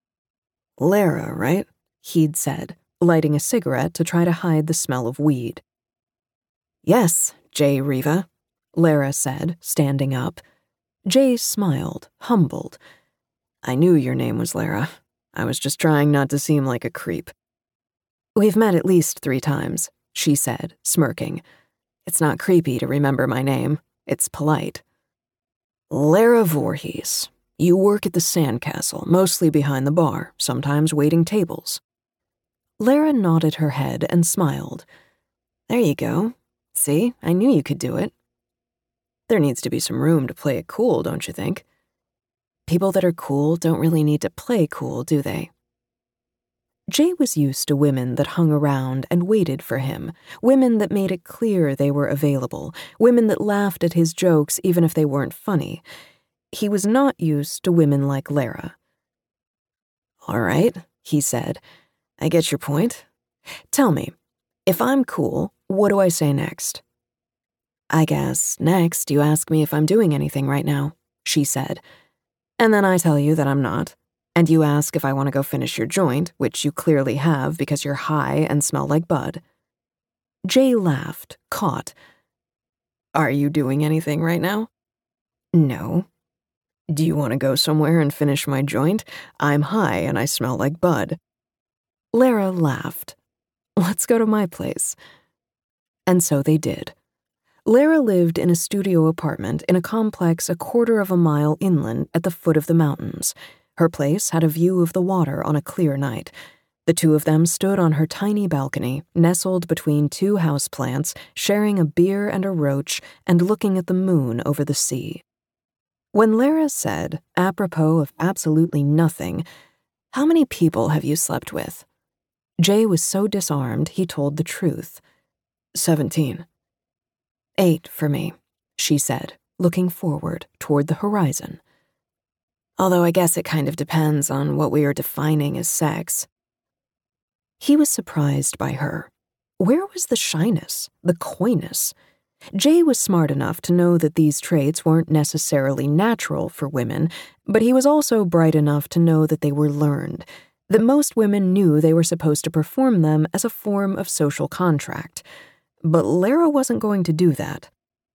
"Lara, right?" he'd said, lighting a cigarette to try to hide the smell of weed. "Yes, Jay Riva," Lara said, standing up. Jay smiled, humbled. "I knew your name was Lara. I was just trying not to seem like a creep." "We've met at least three times," she said, smirking. "It's not creepy to remember my name. It's polite." "Lara Voorhees. You work at the Sandcastle, mostly behind the bar, sometimes waiting tables." Lara nodded her head and smiled. "There you go. See, I knew you could do it." "There needs to be some room to play it cool, don't you think?" "People that are cool don't really need to play cool, do they?" Jay was used to women that hung around and waited for him, women that made it clear they were available, women that laughed at his jokes even if they weren't funny. He was not used to women like Lara. "All right," he said. "I get your point. Tell me, if I'm cool, what do I say next?" "I guess next you ask me if I'm doing anything right now," she said. "And then I tell you that I'm not. And you ask if I want to go finish your joint, which you clearly have because you're high and smell like bud." Jay laughed, caught. "Are you doing anything right now?" "No." "Do you want to go somewhere and finish my joint? I'm high and I smell like bud." Lara laughed. "Let's go to my place." And so they did. Lara lived in a studio apartment in a complex a quarter of a mile inland at the foot of the mountains. Her place had a view of the water on a clear night. The two of them stood on her tiny balcony, nestled between two houseplants, sharing a beer and a roach, and looking at the moon over the sea. When Lara said, apropos of absolutely nothing, "How many people have you slept with?" Jay was so disarmed he told the truth. Seventeen. "Eight for me," she said, looking forward toward the horizon. "Although I guess it kind of depends on what we are defining as sex." He was surprised by her. Where was the shyness, the coyness? Jay was smart enough to know that these traits weren't necessarily natural for women, but he was also bright enough to know that they were learned, that most women knew they were supposed to perform them as a form of social contract. But Lara wasn't going to do that.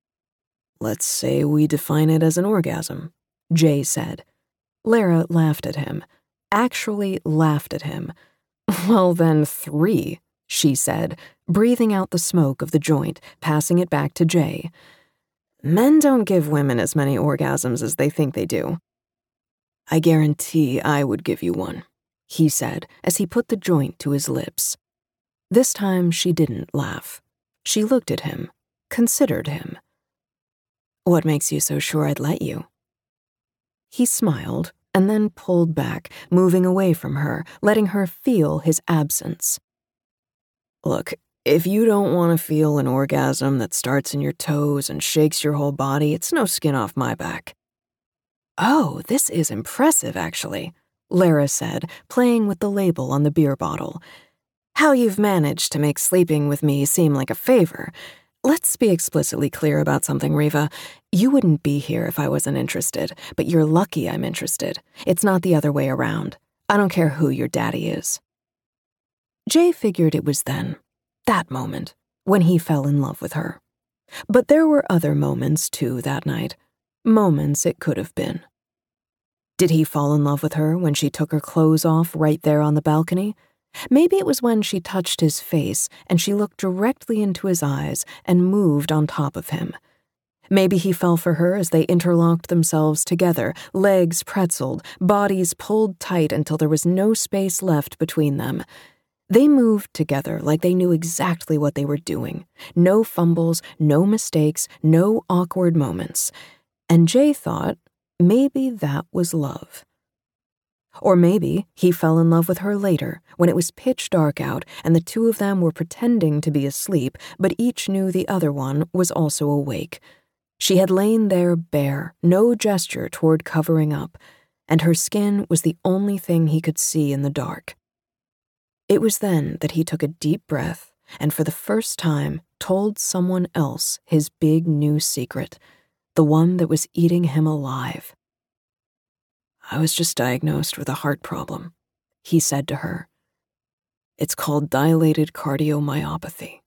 "Let's say we define it as an orgasm," Jay said. Lara laughed at him, actually laughed at him. "Well then, three," she said, breathing out the smoke of the joint, passing it back to Jay. "Men don't give women as many orgasms as they think they do." "I guarantee I would give you one," he said as he put the joint to his lips. This time she didn't laugh. She looked at him, considered him. "What makes you so sure I'd let you?" He smiled and then pulled back, moving away from her, letting her feel his absence. "Look, if you don't want to feel an orgasm that starts in your toes and shakes your whole body, it's no skin off my back." "Oh, this is impressive, actually," Lara said, playing with the label on the beer bottle. "How you've managed to make sleeping with me seem like a favor. Let's be explicitly clear about something, Riva. You wouldn't be here if I wasn't interested, but you're lucky I'm interested. It's not the other way around. I don't care who your daddy is." Jay figured it was then, that moment, when he fell in love with her. But there were other moments, too, that night. Moments it could have been. Did he fall in love with her when she took her clothes off right there on the balcony? Maybe it was when she touched his face and she looked directly into his eyes and moved on top of him. Maybe he fell for her as they interlocked themselves together, legs pretzeled, bodies pulled tight until there was no space left between them. They moved together like they knew exactly what they were doing. No fumbles, no mistakes, no awkward moments. And Jay thought maybe that was love. Or maybe he fell in love with her later, when it was pitch dark out and the two of them were pretending to be asleep, but each knew the other one was also awake. She had lain there bare, no gesture toward covering up, and her skin was the only thing he could see in the dark. It was then that he took a deep breath and for the first time told someone else his big new secret, the one that was eating him alive. "I was just diagnosed with a heart problem," he said to her. "It's called dilated cardiomyopathy."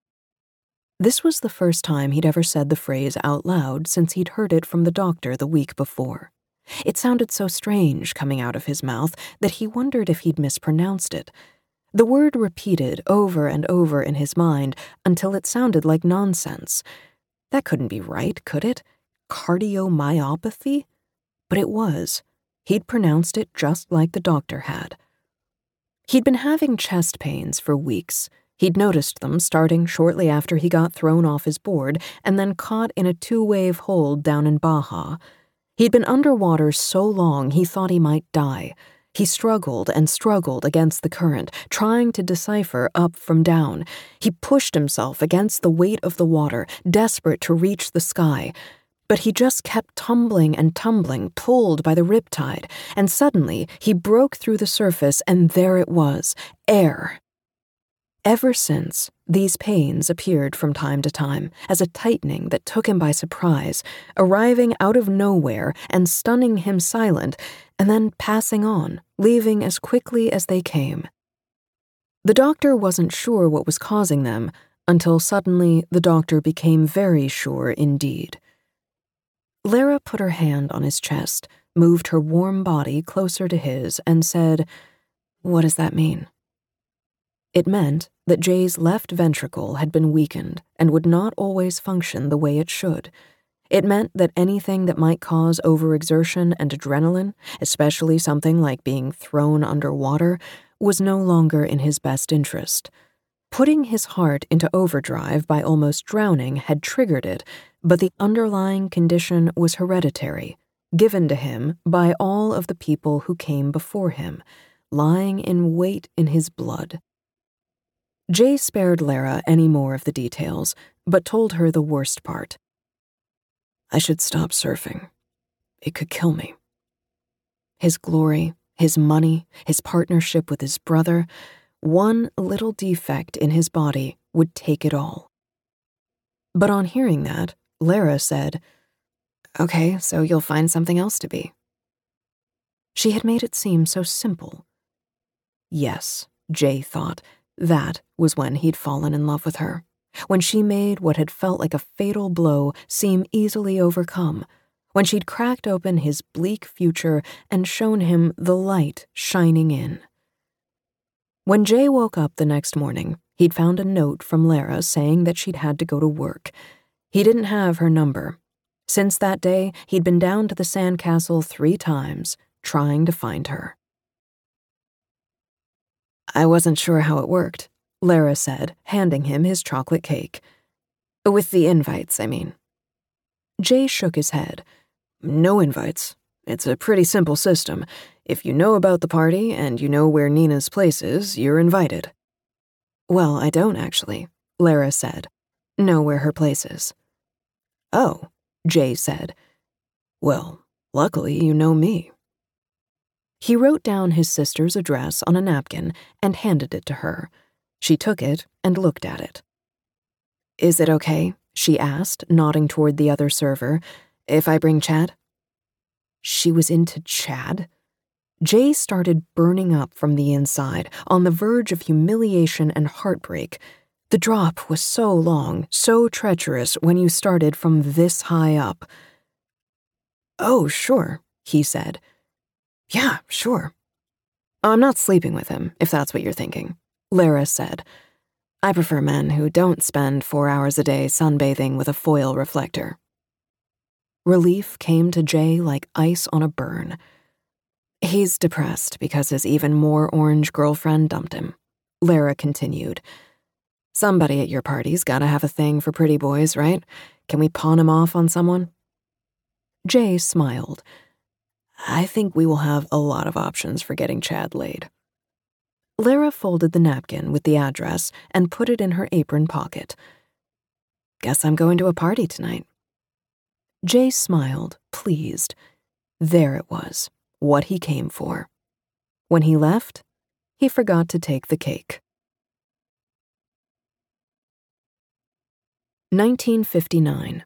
This was the first time he'd ever said the phrase out loud since he'd heard it from the doctor the week before. It sounded so strange coming out of his mouth that he wondered if he'd mispronounced it. The word repeated over and over in his mind until it sounded like nonsense. That couldn't be right, could it? Cardiomyopathy? But it was. He'd pronounced it just like the doctor had. He'd been having chest pains for weeks. He'd noticed them starting shortly after he got thrown off his board and then caught in a two-wave hold down in Baja. He'd been underwater so long he thought he might die. He struggled and struggled against the current, trying to decipher up from down. He pushed himself against the weight of the water, desperate to reach the sky. But he just kept tumbling and tumbling, pulled by the riptide, and suddenly he broke through the surface and there it was, air. Ever since, these pains appeared from time to time as a tightening that took him by surprise, arriving out of nowhere and stunning him silent, and then passing on, leaving as quickly as they came. The doctor wasn't sure what was causing them, until suddenly the doctor became very sure indeed. Lara put her hand on his chest, moved her warm body closer to his, and said, "What does that mean?" It meant that Jay's left ventricle had been weakened and would not always function the way it should. It meant that anything that might cause overexertion and adrenaline, especially something like being thrown underwater, was no longer in his best interest. Putting his heart into overdrive by almost drowning had triggered it, but the underlying condition was hereditary, given to him by all of the people who came before him, lying in wait in his blood. Jay spared Lara any more of the details, but told her the worst part. "I should stop surfing. It could kill me." His glory, his money, his partnership with his brother, one little defect in his body would take it all. But on hearing that, Lara said, "Okay, so you'll find something else to be." She had made it seem so simple. Yes, Jay thought, that was when he'd fallen in love with her, when she made what had felt like a fatal blow seem easily overcome, when she'd cracked open his bleak future and shown him the light shining in. When Jay woke up the next morning, he'd found a note from Lara saying that she'd had to go to work. He didn't have her number. Since that day, he'd been down to the sandcastle three times, trying to find her. "I wasn't sure how it worked," Lara said, handing him his chocolate cake. "With the invites, I mean." Jay shook his head. "No invites. It's a pretty simple system. If you know about the party and you know where Nina's place is, you're invited." "Well, I don't actually," Lara said, "know where her place is." "Oh," Jay said. "Well, luckily you know me." He wrote down his sister's address on a napkin and handed it to her. She took it and looked at it. "Is it okay?" she asked, nodding toward the other server. "If I bring Chad?" She was into Chad? Jay started burning up from the inside, on the verge of humiliation and heartbreak. The drop was so long, so treacherous when you started from this high up. "Oh, sure," he said. "Yeah, sure." "I'm not sleeping with him, if that's what you're thinking," Lara said. "I prefer men who don't spend four hours a day sunbathing with a foil reflector." Relief came to Jay like ice on a burn. "He's depressed because his even more orange girlfriend dumped him," Lara continued. "Somebody at your party's gotta have a thing for pretty boys, right? Can we pawn him off on someone?" Jay smiled. I think we will have a lot of options for getting Chad laid. Lara folded the napkin with the address and put it in her apron pocket. Guess I'm going to a party tonight. Jay smiled, pleased. There it was, what he came for. When he left, he forgot to take the cake. nineteen fifty-nine.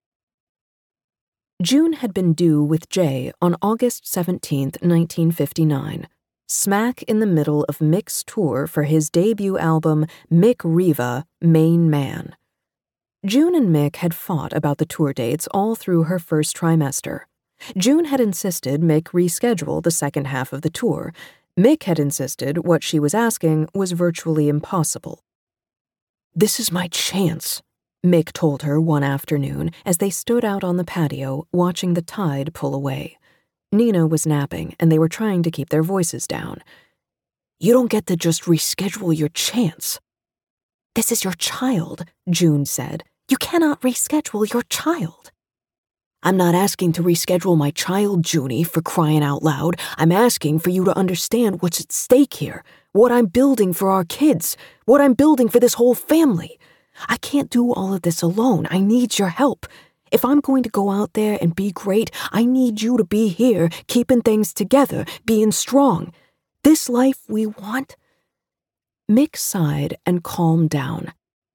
June had been due with Jay on August seventeenth, nineteen fifty-nine, smack in the middle of Mick's tour for his debut album, Mick Riva, Main Man. June and Mick had fought about the tour dates all through her first trimester. June had insisted Mick reschedule the second half of the tour. Mick had insisted what she was asking was virtually impossible. This is my chance, Mick told her one afternoon as they stood out on the patio watching the tide pull away. Nina was napping, and they were trying to keep their voices down. You don't get to just reschedule your chance. This is your child, June said. You cannot reschedule your child. I'm not asking to reschedule my child, Junie, for crying out loud. I'm asking for you to understand what's at stake here, what I'm building for our kids, what I'm building for this whole family. I can't do all of this alone. I need your help. If I'm going to go out there and be great, I need you to be here, keeping things together, being strong. This life we want. Mick sighed and calmed down.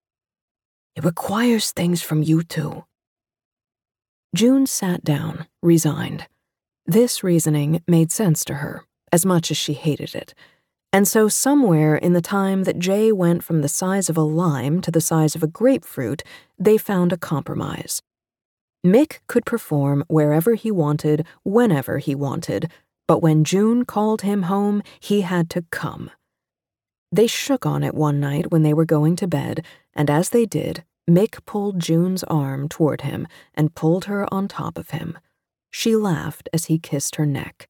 It requires things from you too. June sat down, resigned. This reasoning made sense to her, as much as she hated it. And so somewhere in the time that Jay went from the size of a lime to the size of a grapefruit, they found a compromise. Mick could perform wherever he wanted, whenever he wanted, but when June called him home, he had to come. They shook on it one night when they were going to bed, and as they did, Mick pulled June's arm toward him and pulled her on top of him. She laughed as he kissed her neck.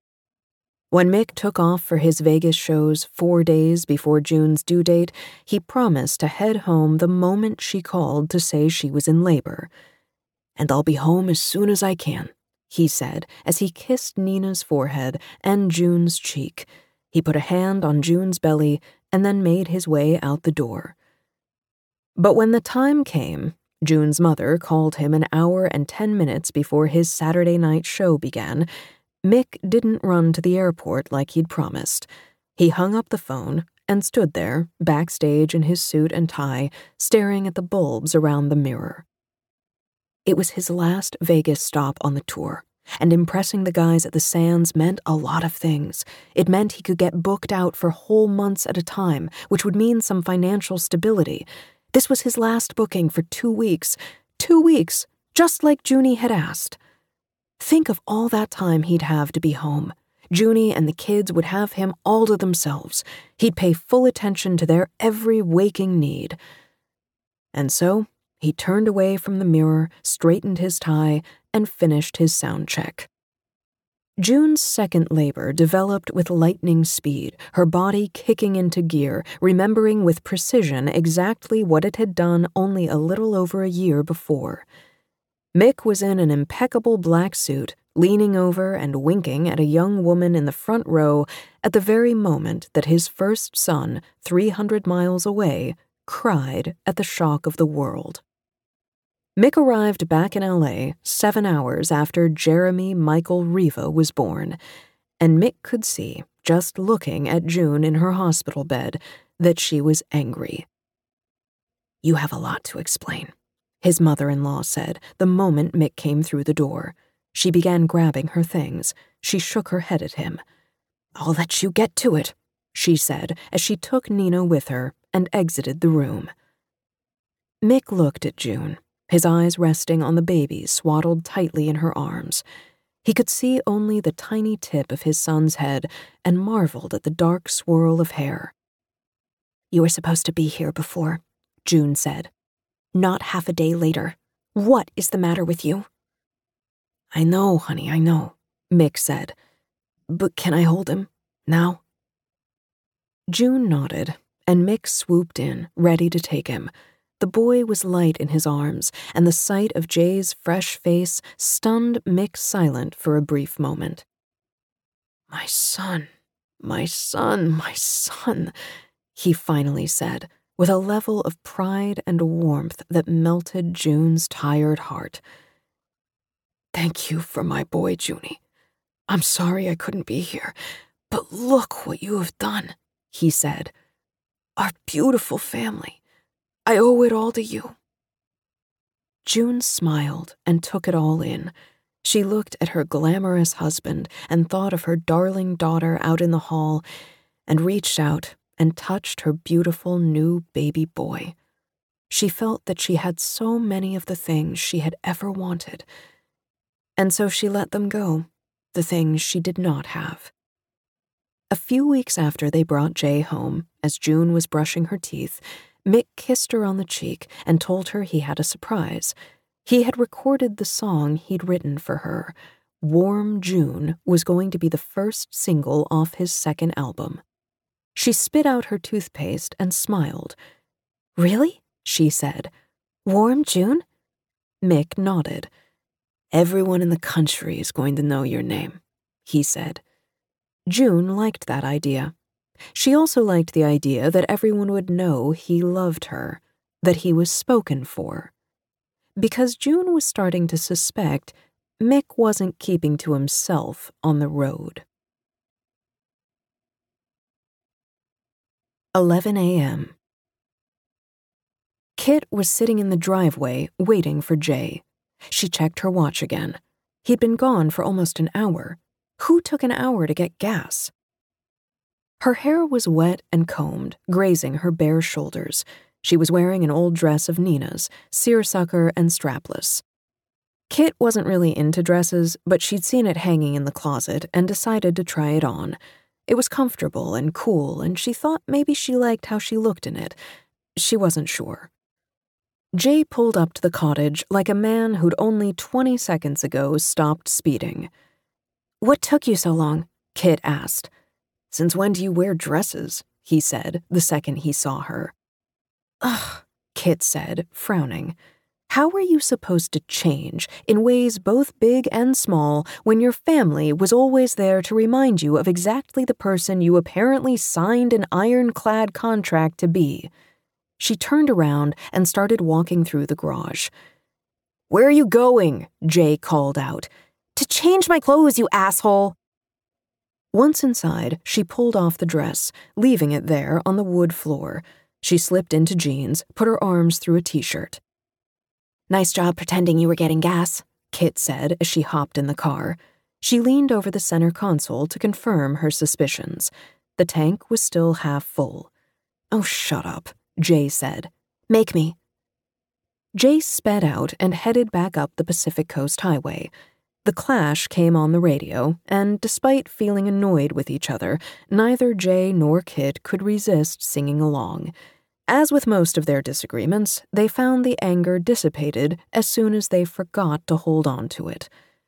When Mick took off for his Vegas shows four days before June's due date, he promised to head home the moment she called to say she was in labor. And I'll be home as soon as I can, he said as he kissed Nina's forehead and June's cheek. He put a hand on June's belly and then made his way out the door. But when the time came, June's mother called him an hour and ten minutes before his Saturday night show began. Mick didn't run to the airport like he'd promised. He hung up the phone and stood there, backstage in his suit and tie, staring at the bulbs around the mirror. It was his last Vegas stop on the tour, and impressing the guys at the Sands meant a lot of things. It meant he could get booked out for whole months at a time, which would mean some financial stability. This was his last booking for two weeks. Two weeks, just like Junie had asked. Think of all that time he'd have to be home. Junie and the kids would have him all to themselves. He'd pay full attention to their every waking need. And so, he turned away from the mirror, straightened his tie, and finished his sound check. June's second labor developed with lightning speed, her body kicking into gear, remembering with precision exactly what it had done only a little over a year before. Mick was in an impeccable black suit, leaning over and winking at a young woman in the front row at the very moment that his first son, three hundred miles away, cried at the shock of the world. Mick arrived back in L A seven hours after Jeremy Michael Riva was born, and Mick could see, just looking at June in her hospital bed, that she was angry. You have a lot to explain, his mother-in-law said the moment Mick came through the door. She began grabbing her things. She shook her head at him. I'll let you get to it, she said as she took Nina with her and exited the room. Mick looked at June, his eyes resting on the baby swaddled tightly in her arms. He could see only the tiny tip of his son's head and marveled at the dark swirl of hair. You were supposed to be here before, June said. Not half a day later. What is the matter with you? I know, honey, I know, Mick said. But can I hold him? Now? June nodded, and Mick swooped in, ready to take him. The boy was light in his arms, and the sight of Jay's fresh face stunned Mick silent for a brief moment. "My son, my son, my son," he finally said, with a level of pride and warmth that melted June's tired heart. "Thank you for my boy, Junie. I'm sorry I couldn't be here, but look what you have done," he said. "Our beautiful family. I owe it all to you." June smiled and took it all in. She looked at her glamorous husband and thought of her darling daughter out in the hall and reached out and touched her beautiful new baby boy. She felt that she had so many of the things she had ever wanted, and so she let them go, the things she did not have. A few weeks after they brought Jay home, as June was brushing her teeth, Mick kissed her on the cheek and told her he had a surprise. He had recorded the song he'd written for her. Warm June was going to be the first single off his second album. She spit out her toothpaste and smiled. "Really?" she said. "Warm June?" Mick nodded. "Everyone in the country is going to know your name," he said. June liked that idea. She also liked the idea that everyone would know he loved her, that he was spoken for. Because June was starting to suspect Mick wasn't keeping to himself on the road. eleven a.m. Kit was sitting in the driveway waiting for Jay. She checked her watch again. He'd been gone for almost an hour. Who took an hour to get gas? Her hair was wet and combed, grazing her bare shoulders. She was wearing an old dress of Nina's, seersucker and strapless. Kit wasn't really into dresses, but she'd seen it hanging in the closet and decided to try it on. It was comfortable and cool, and she thought maybe she liked how she looked in it. She wasn't sure. Jay pulled up to the cottage like a man who'd only twenty seconds ago stopped speeding. "What took you so long?" Kit asked. "Since when do you wear dresses?" he said the second he saw her. "Ugh," Kit said, frowning. "How were you supposed to change, in ways both big and small, when your family was always there to remind you of exactly the person you apparently signed an ironclad contract to be?" She turned around and started walking through the garage. "Where are you going?" Jay called out. "To change my clothes, you asshole!" Once inside, she pulled off the dress, leaving it there on the wood floor. She slipped into jeans, put her arms through a t-shirt. "Nice job pretending you were getting gas," Kit said as she hopped in the car. She leaned over the center console to confirm her suspicions. The tank was still half full. "Oh, shut up," Jay said. "Make me." Jay sped out and headed back up the Pacific Coast Highway. The Clash came on the radio, and despite feeling annoyed with each other, neither Jay nor Kit could resist singing along. As with most of their disagreements, they found the anger dissipated as soon as they forgot to hold on to it.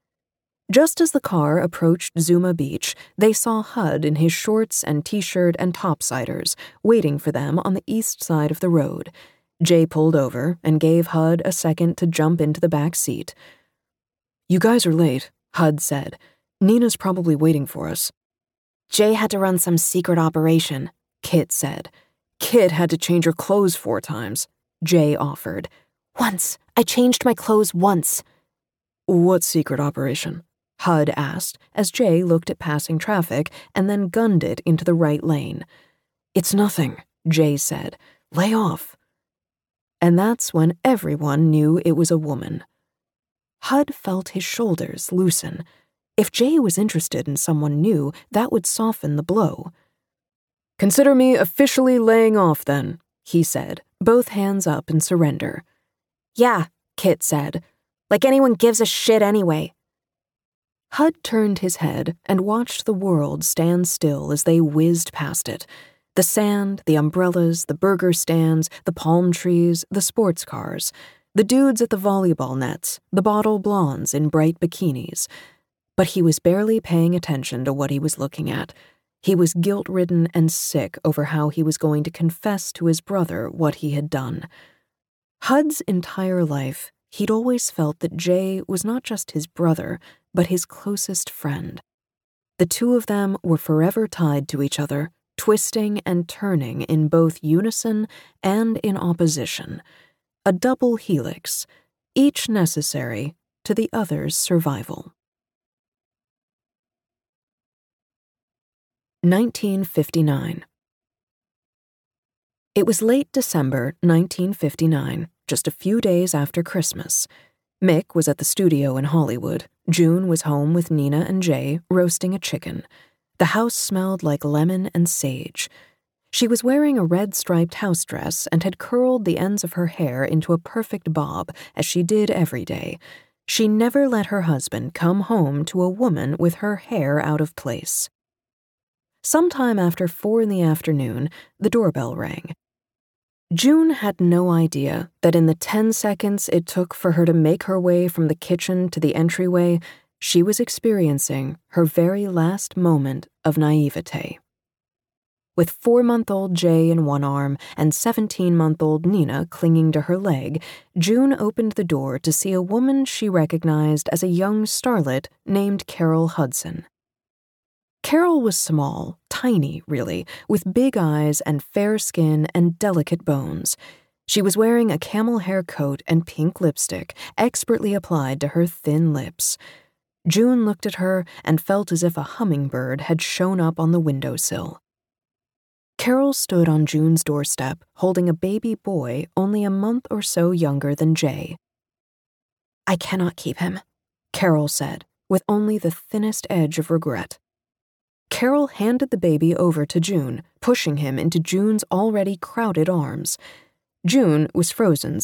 Just as the car approached Zuma Beach, they saw Hud in his shorts and t-shirt and topsiders, waiting for them on the east side of the road. Jay pulled over and gave Hud a second to jump into the back seat. "You guys are late," Hud said. "Nina's probably waiting for us." "Jay had to run some secret operation," Kit said. "Kit had to change her clothes four times," Jay offered. "Once. I changed my clothes once." "What secret operation?" Hud asked as Jay looked at passing traffic and then gunned it into the right lane. "It's nothing," Jay said. "Lay off." And that's when everyone knew it was a woman. Hud felt his shoulders loosen. If Jay was interested in someone new, that would soften the blow. "Consider me officially laying off, then," he said, both hands up in surrender. "Yeah," Kit said. "Like anyone gives a shit anyway." Hud turned his head and watched the world stand still as they whizzed past it. The sand, the umbrellas, the burger stands, the palm trees, the sports cars, the dudes at the volleyball nets, the bottle blondes in bright bikinis. But he was barely paying attention to what he was looking at. He was guilt-ridden and sick over how he was going to confess to his brother what he had done. Hud's entire life, he'd always felt that Jay was not just his brother, but his closest friend. The two of them were forever tied to each other, twisting and turning in both unison and in opposition. A double helix, each necessary to the other's survival. nineteen fifty-nine. It was late December nineteen fifty-nine, just a few days after Christmas. Mick was at the studio in Hollywood. June was home with Nina and Jay, roasting a chicken. The house smelled like lemon and sage. She was wearing a red-striped house dress and had curled the ends of her hair into a perfect bob, as she did every day. She never let her husband come home to a woman with her hair out of place. Sometime after four in the afternoon, the doorbell rang. June had no idea that in the ten seconds it took for her to make her way from the kitchen to the entryway, she was experiencing her very last moment of naivete. With four-month-old Jay in one arm and seventeen-month-old Nina clinging to her leg, June opened the door to see a woman she recognized as a young starlet named Carol Hudson. Carol was small, tiny, really, with big eyes and fair skin and delicate bones. She was wearing a camel hair coat and pink lipstick, expertly applied to her thin lips. June looked at her and felt as if a hummingbird had shown up on the windowsill. Carol stood on June's doorstep, holding a baby boy only a month or so younger than Jay. "I cannot keep him," Carol said, with only the thinnest edge of regret. Carol handed the baby over to June, pushing him into June's already crowded arms. June was frozen